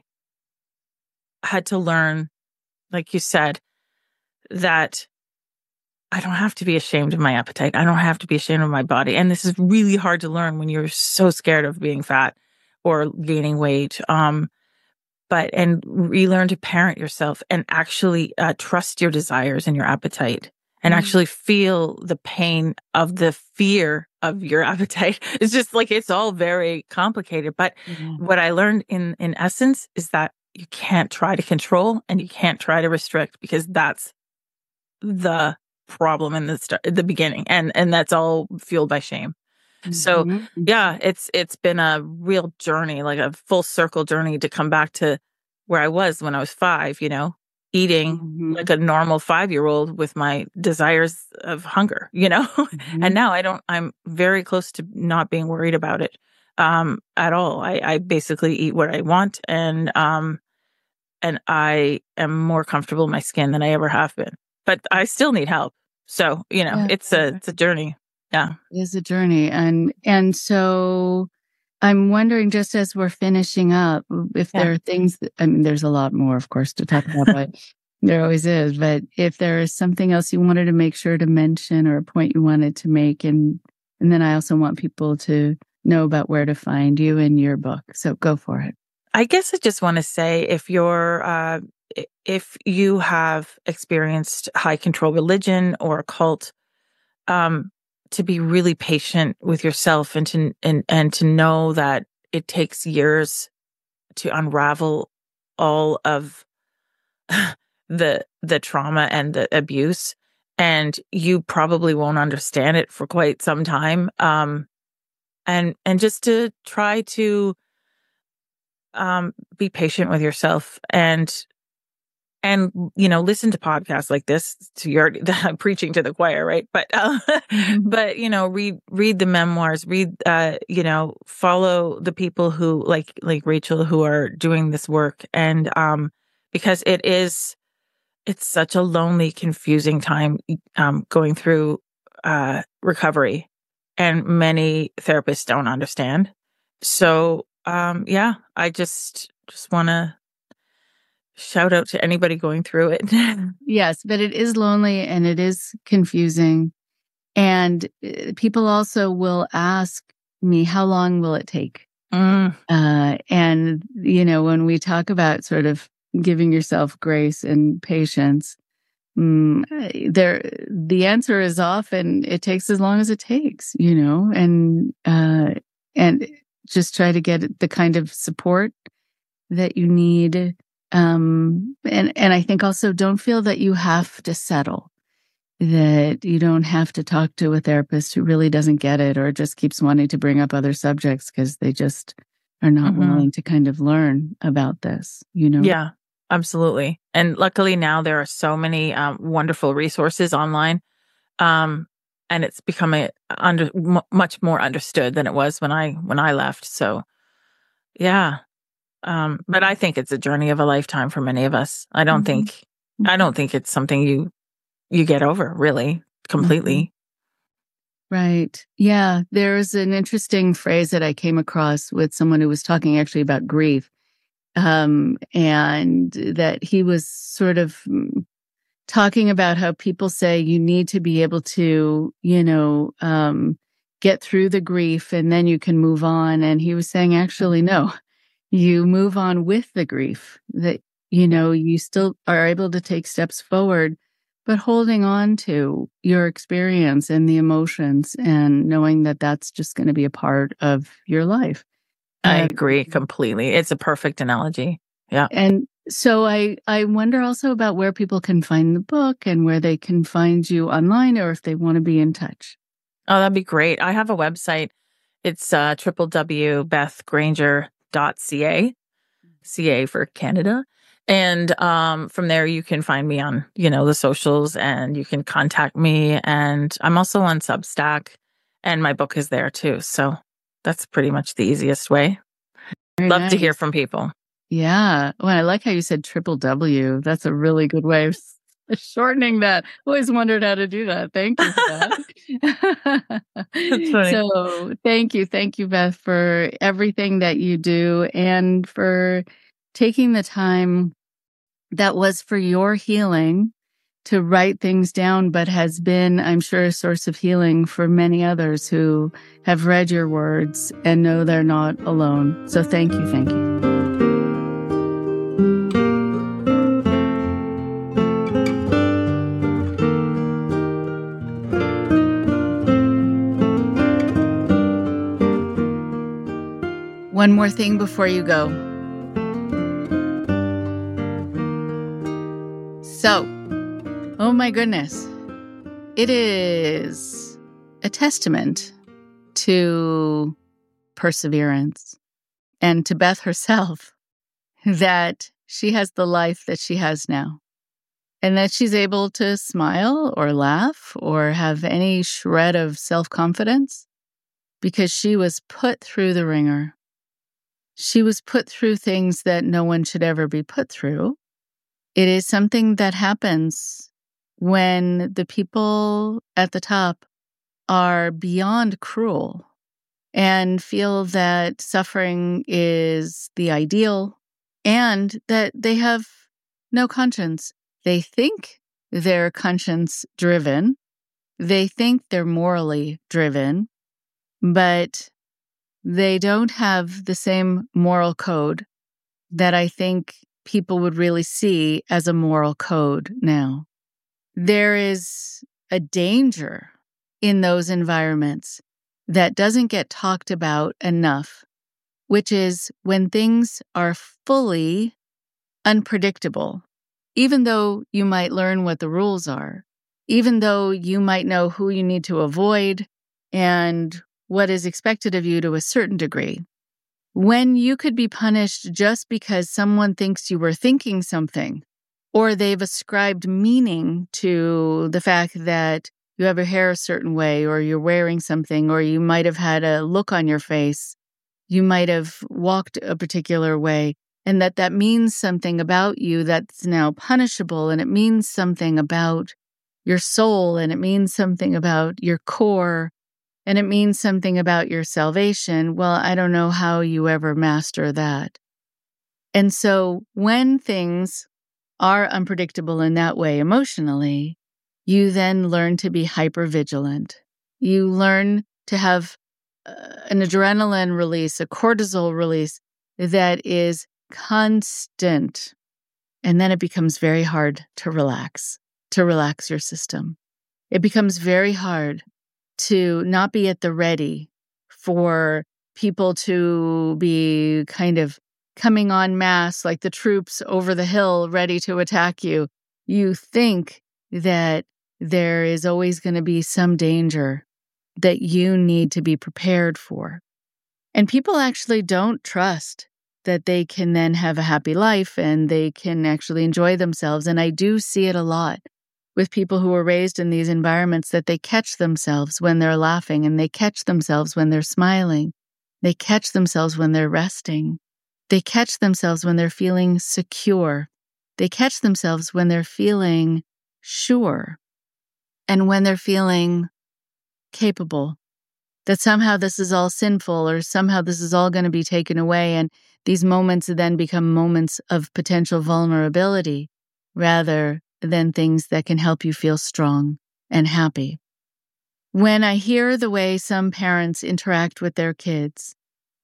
had to learn, like you said, that I don't have to be ashamed of my appetite. I don't have to be ashamed of my body. And this is really hard to learn when you're so scared of being fat or gaining weight. Um, but, and relearn to parent yourself and actually uh, trust your desires and your appetite and Mm. actually feel the pain of the fear of your appetite. It's just like, it's all very complicated. But Yeah. what I learned in, in essence is that you can't try to control and you can't try to restrict, because that's the problem in the start, the beginning, and and that's all fueled by shame. So Mhm. yeah, it's it's been a real journey, like a full circle journey to come back to where I was when I was five, you know, eating Mhm. like a normal five-year-old with my desires of hunger, you know. Mhm. And now I don't, I'm very close to not being worried about it um at all. I I basically eat what I want, and um and I am more comfortable in my skin than I ever have been. But I still need help. So, you know, Yeah. it's a it's a journey. Yeah. It is a journey. And and so I'm wondering, just as we're finishing up, if Yeah. there are things that, I mean, there's a lot more, of course, to talk about, but there always is. But if there is something else you wanted to make sure to mention, or a point you wanted to make, and and then I also want people to know about where to find you in your book. So go for it. I guess I just want to say, if you're uh i- if you have experienced high control religion or a cult, um, to be really patient with yourself, and to and and to know that it takes years to unravel all of the the trauma and the abuse, and you probably won't understand it for quite some time. Um, and and just to try to um be patient with yourself, and and you know, listen to podcasts like this. To your I'm preaching to the choir, right? But uh, Mhm. but you know, read read the memoirs, read uh you know, follow the people who, like like Rachel, who are doing this work. And um because it is, it's such a lonely, confusing time um going through uh recovery, and many therapists don't understand. So um yeah, I just just want to shout out to anybody going through it. Yes, but it is lonely and it is confusing. And uh, people also will ask me, how long will it take? Mm, Uh, and, you know, when we talk about sort of giving yourself grace and patience, mm, uh, there, the answer is often it takes as long as it takes, you know, and, uh, and just try to get the kind of support that you need. Um, and, and I think also don't feel that you have to settle, that you don't have to talk to a therapist who really doesn't get it, or just keeps wanting to bring up other subjects because they just are not mhm. willing to kind of learn about this, you know? Yeah, absolutely. And luckily now there are so many um, wonderful resources online. Um, and it's becoming under m- much more understood than it was when I when I left. So yeah. Um, but I think it's a journey of a lifetime for many of us. I don't Mhm. think I don't think it's something you you get over really completely. Right. Yeah. There's an interesting phrase that I came across with someone who was talking actually about grief. Um, and that he was sort of mm, talking about how people say you need to be able to, you know, um, get through the grief and then you can move on. And he was saying, actually, no, you move on with the grief, that, you know, you still are able to take steps forward, but holding on to your experience and the emotions and knowing that that's just going to be a part of your life. I Uh, agree completely. It's a perfect analogy. Yeah. And so I, I wonder also about where people can find the book and where they can find you online, or if they want to be in touch. Oh, that'd be great. I have a website. It's uh, w w w dot beth granger dot c a, C A for Canada. And um, from there, you can find me on, you know, the socials, and you can contact me. And I'm also on Substack, and my book is there too. So that's pretty much the easiest way. Very Love to hear nice. from people. Yeah. Well, I like how you said triple W. That's a really good way of s- shortening that. Always wondered how to do that. Thank you for That's funny. that. So thank you. Thank you, Beth, for everything that you do and for taking the time that was for your healing to write things down, but has been, I'm sure, a source of healing for many others who have read your words and know they're not alone. So thank you. Thank you. One more thing before you go. So, oh my goodness, it is a testament to perseverance and to Beth herself that she has the life that she has now, and that she's able to smile or laugh or have any shred of self-confidence because she was put through the ringer. She was put through things that no one should ever be put through. It is something that happens when the people at the top are beyond cruel and feel that suffering is the ideal and that they have no conscience. They think they're conscience driven. They think they're morally driven, but they don't have the same moral code that I think people would really see as a moral code now. There is a danger in those environments that doesn't get talked about enough, which is when things are fully unpredictable. Even though you might learn what the rules are, even though you might know who you need to avoid and what is expected of you to a certain degree, when you could be punished just because someone thinks you were thinking something, or they've ascribed meaning to the fact that you have your hair a certain way, or you're wearing something, or you might have had a look on your face, you might have walked a particular way, and that that means something about you that's now punishable, and it means something about your soul, and it means something about your core, and it means something about your salvation. Well, I don't know how you ever master that. And so when things are unpredictable in that way emotionally, you then learn to be hypervigilant. You learn to have uh, an adrenaline release, a cortisol release that is constant. And then it becomes very hard to relax, to relax your system. It becomes very hard to not be at the ready for people to be kind of coming en masse like the troops over the hill ready to attack you. You think that there is always going to be some danger that you need to be prepared for. And people actually don't trust that they can then have a happy life and they can actually enjoy themselves. And I do see it a lot with people who are raised in these environments, that they catch themselves when they're laughing, and they catch themselves when they're smiling. They catch themselves when they're resting. They catch themselves when they're feeling secure. They catch themselves when they're feeling sure, and when they're feeling capable, that somehow this is all sinful, or somehow this is all going to be taken away, and these moments then become moments of potential vulnerability rather than things that can help you feel strong and happy. When I hear the way some parents interact with their kids,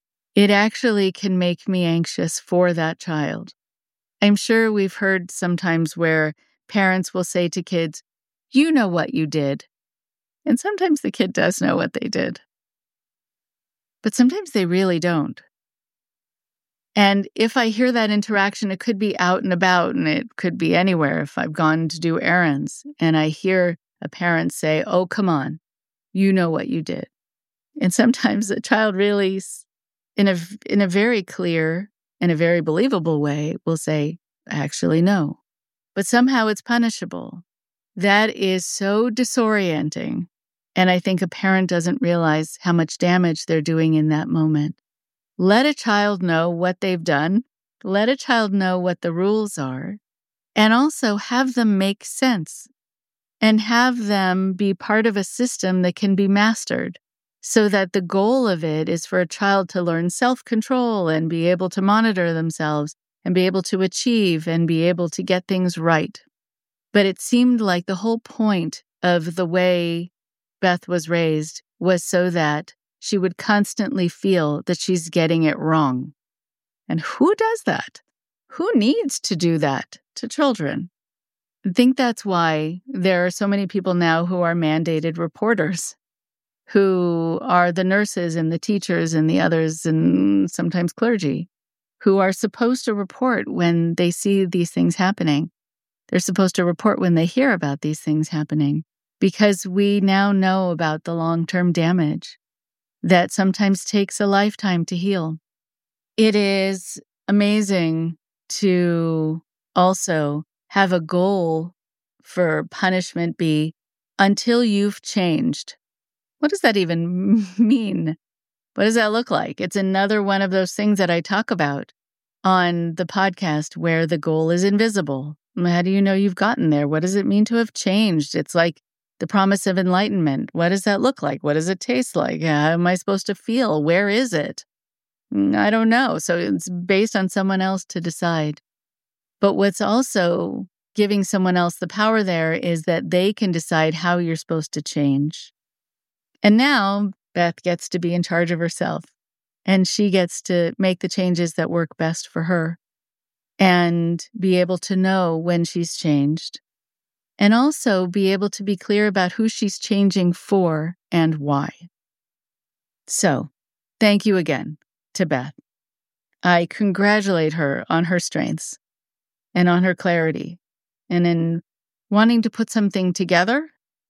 it actually can make me anxious for that child. I'm sure we've heard sometimes where parents will say to kids, "You know what you did." And sometimes the kid does know what they did. But sometimes they really don't. And if I hear that interaction, it could be out and about, and it could be anywhere. If I've gone to do errands and I hear a parent say, oh, come on, you know what you did. And sometimes the child really, in a, in a very clear and a very believable way, will say, actually, no. But somehow it's punishable. That is so disorienting. And I think a parent doesn't realize how much damage they're doing in that moment. Let a child know what they've done. Let a child know what the rules are. And also have them make sense. And have them be part of a system that can be mastered. So that the goal of it is for a child to learn self-control and be able to monitor themselves and be able to achieve and be able to get things right. But it seemed like the whole point of the way Beth was raised was so that she would constantly feel that she's getting it wrong. And who does that? Who needs to do that to children? I think that's why there are so many people now who are mandated reporters, who are the nurses and the teachers and the others and sometimes clergy, who are supposed to report when they see these things happening. They're supposed to report when they hear about these things happening, because we now know about the long-term damage that sometimes takes a lifetime to heal. It is amazing to also have a goal for punishment be until you've changed. What does that even mean? What does that look like? It's another one of those things that I talk about on the podcast where the goal is invisible. How do you know you've gotten there? What does it mean to have changed? It's like the promise of enlightenment. What does that look like? What does it taste like? How am I supposed to feel? Where is it? I don't know. So it's based on someone else to decide. But what's also giving someone else the power there is that they can decide how you're supposed to change. And now Beth gets to be in charge of herself, and she gets to make the changes that work best for her and be able to know when she's changed, and also be able to be clear about who she's changing for and why. So, thank you again to Beth. I congratulate her on her strengths and on her clarity and in wanting to put something together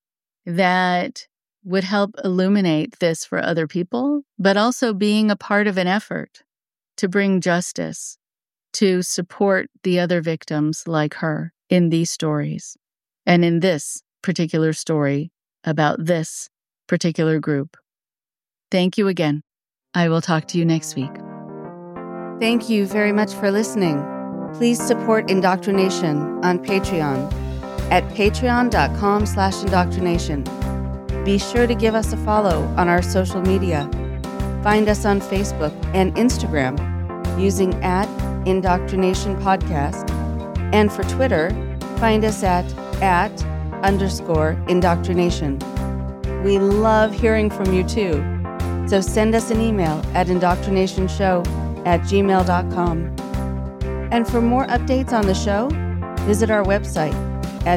that would help illuminate this for other people, but also being a part of an effort to bring justice, to support the other victims like her in these stories, and in this particular story about this particular group. Thank you again. I will talk to you next week. Thank you very much for listening. Please support Indoctrination on Patreon at patreon.com slash indoctrination. Be sure to give us a follow on our social media. Find us on Facebook and Instagram using at Indoctrination Podcast. And for Twitter, find us at at underscore indoctrination. We love hearing from you too. So send us an email at indoctrinationshow at gmail dot com. And for more updates on the show, visit our website at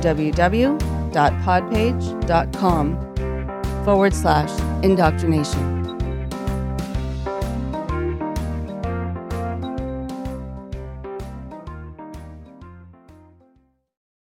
www.podpage.com forward slash indoctrination.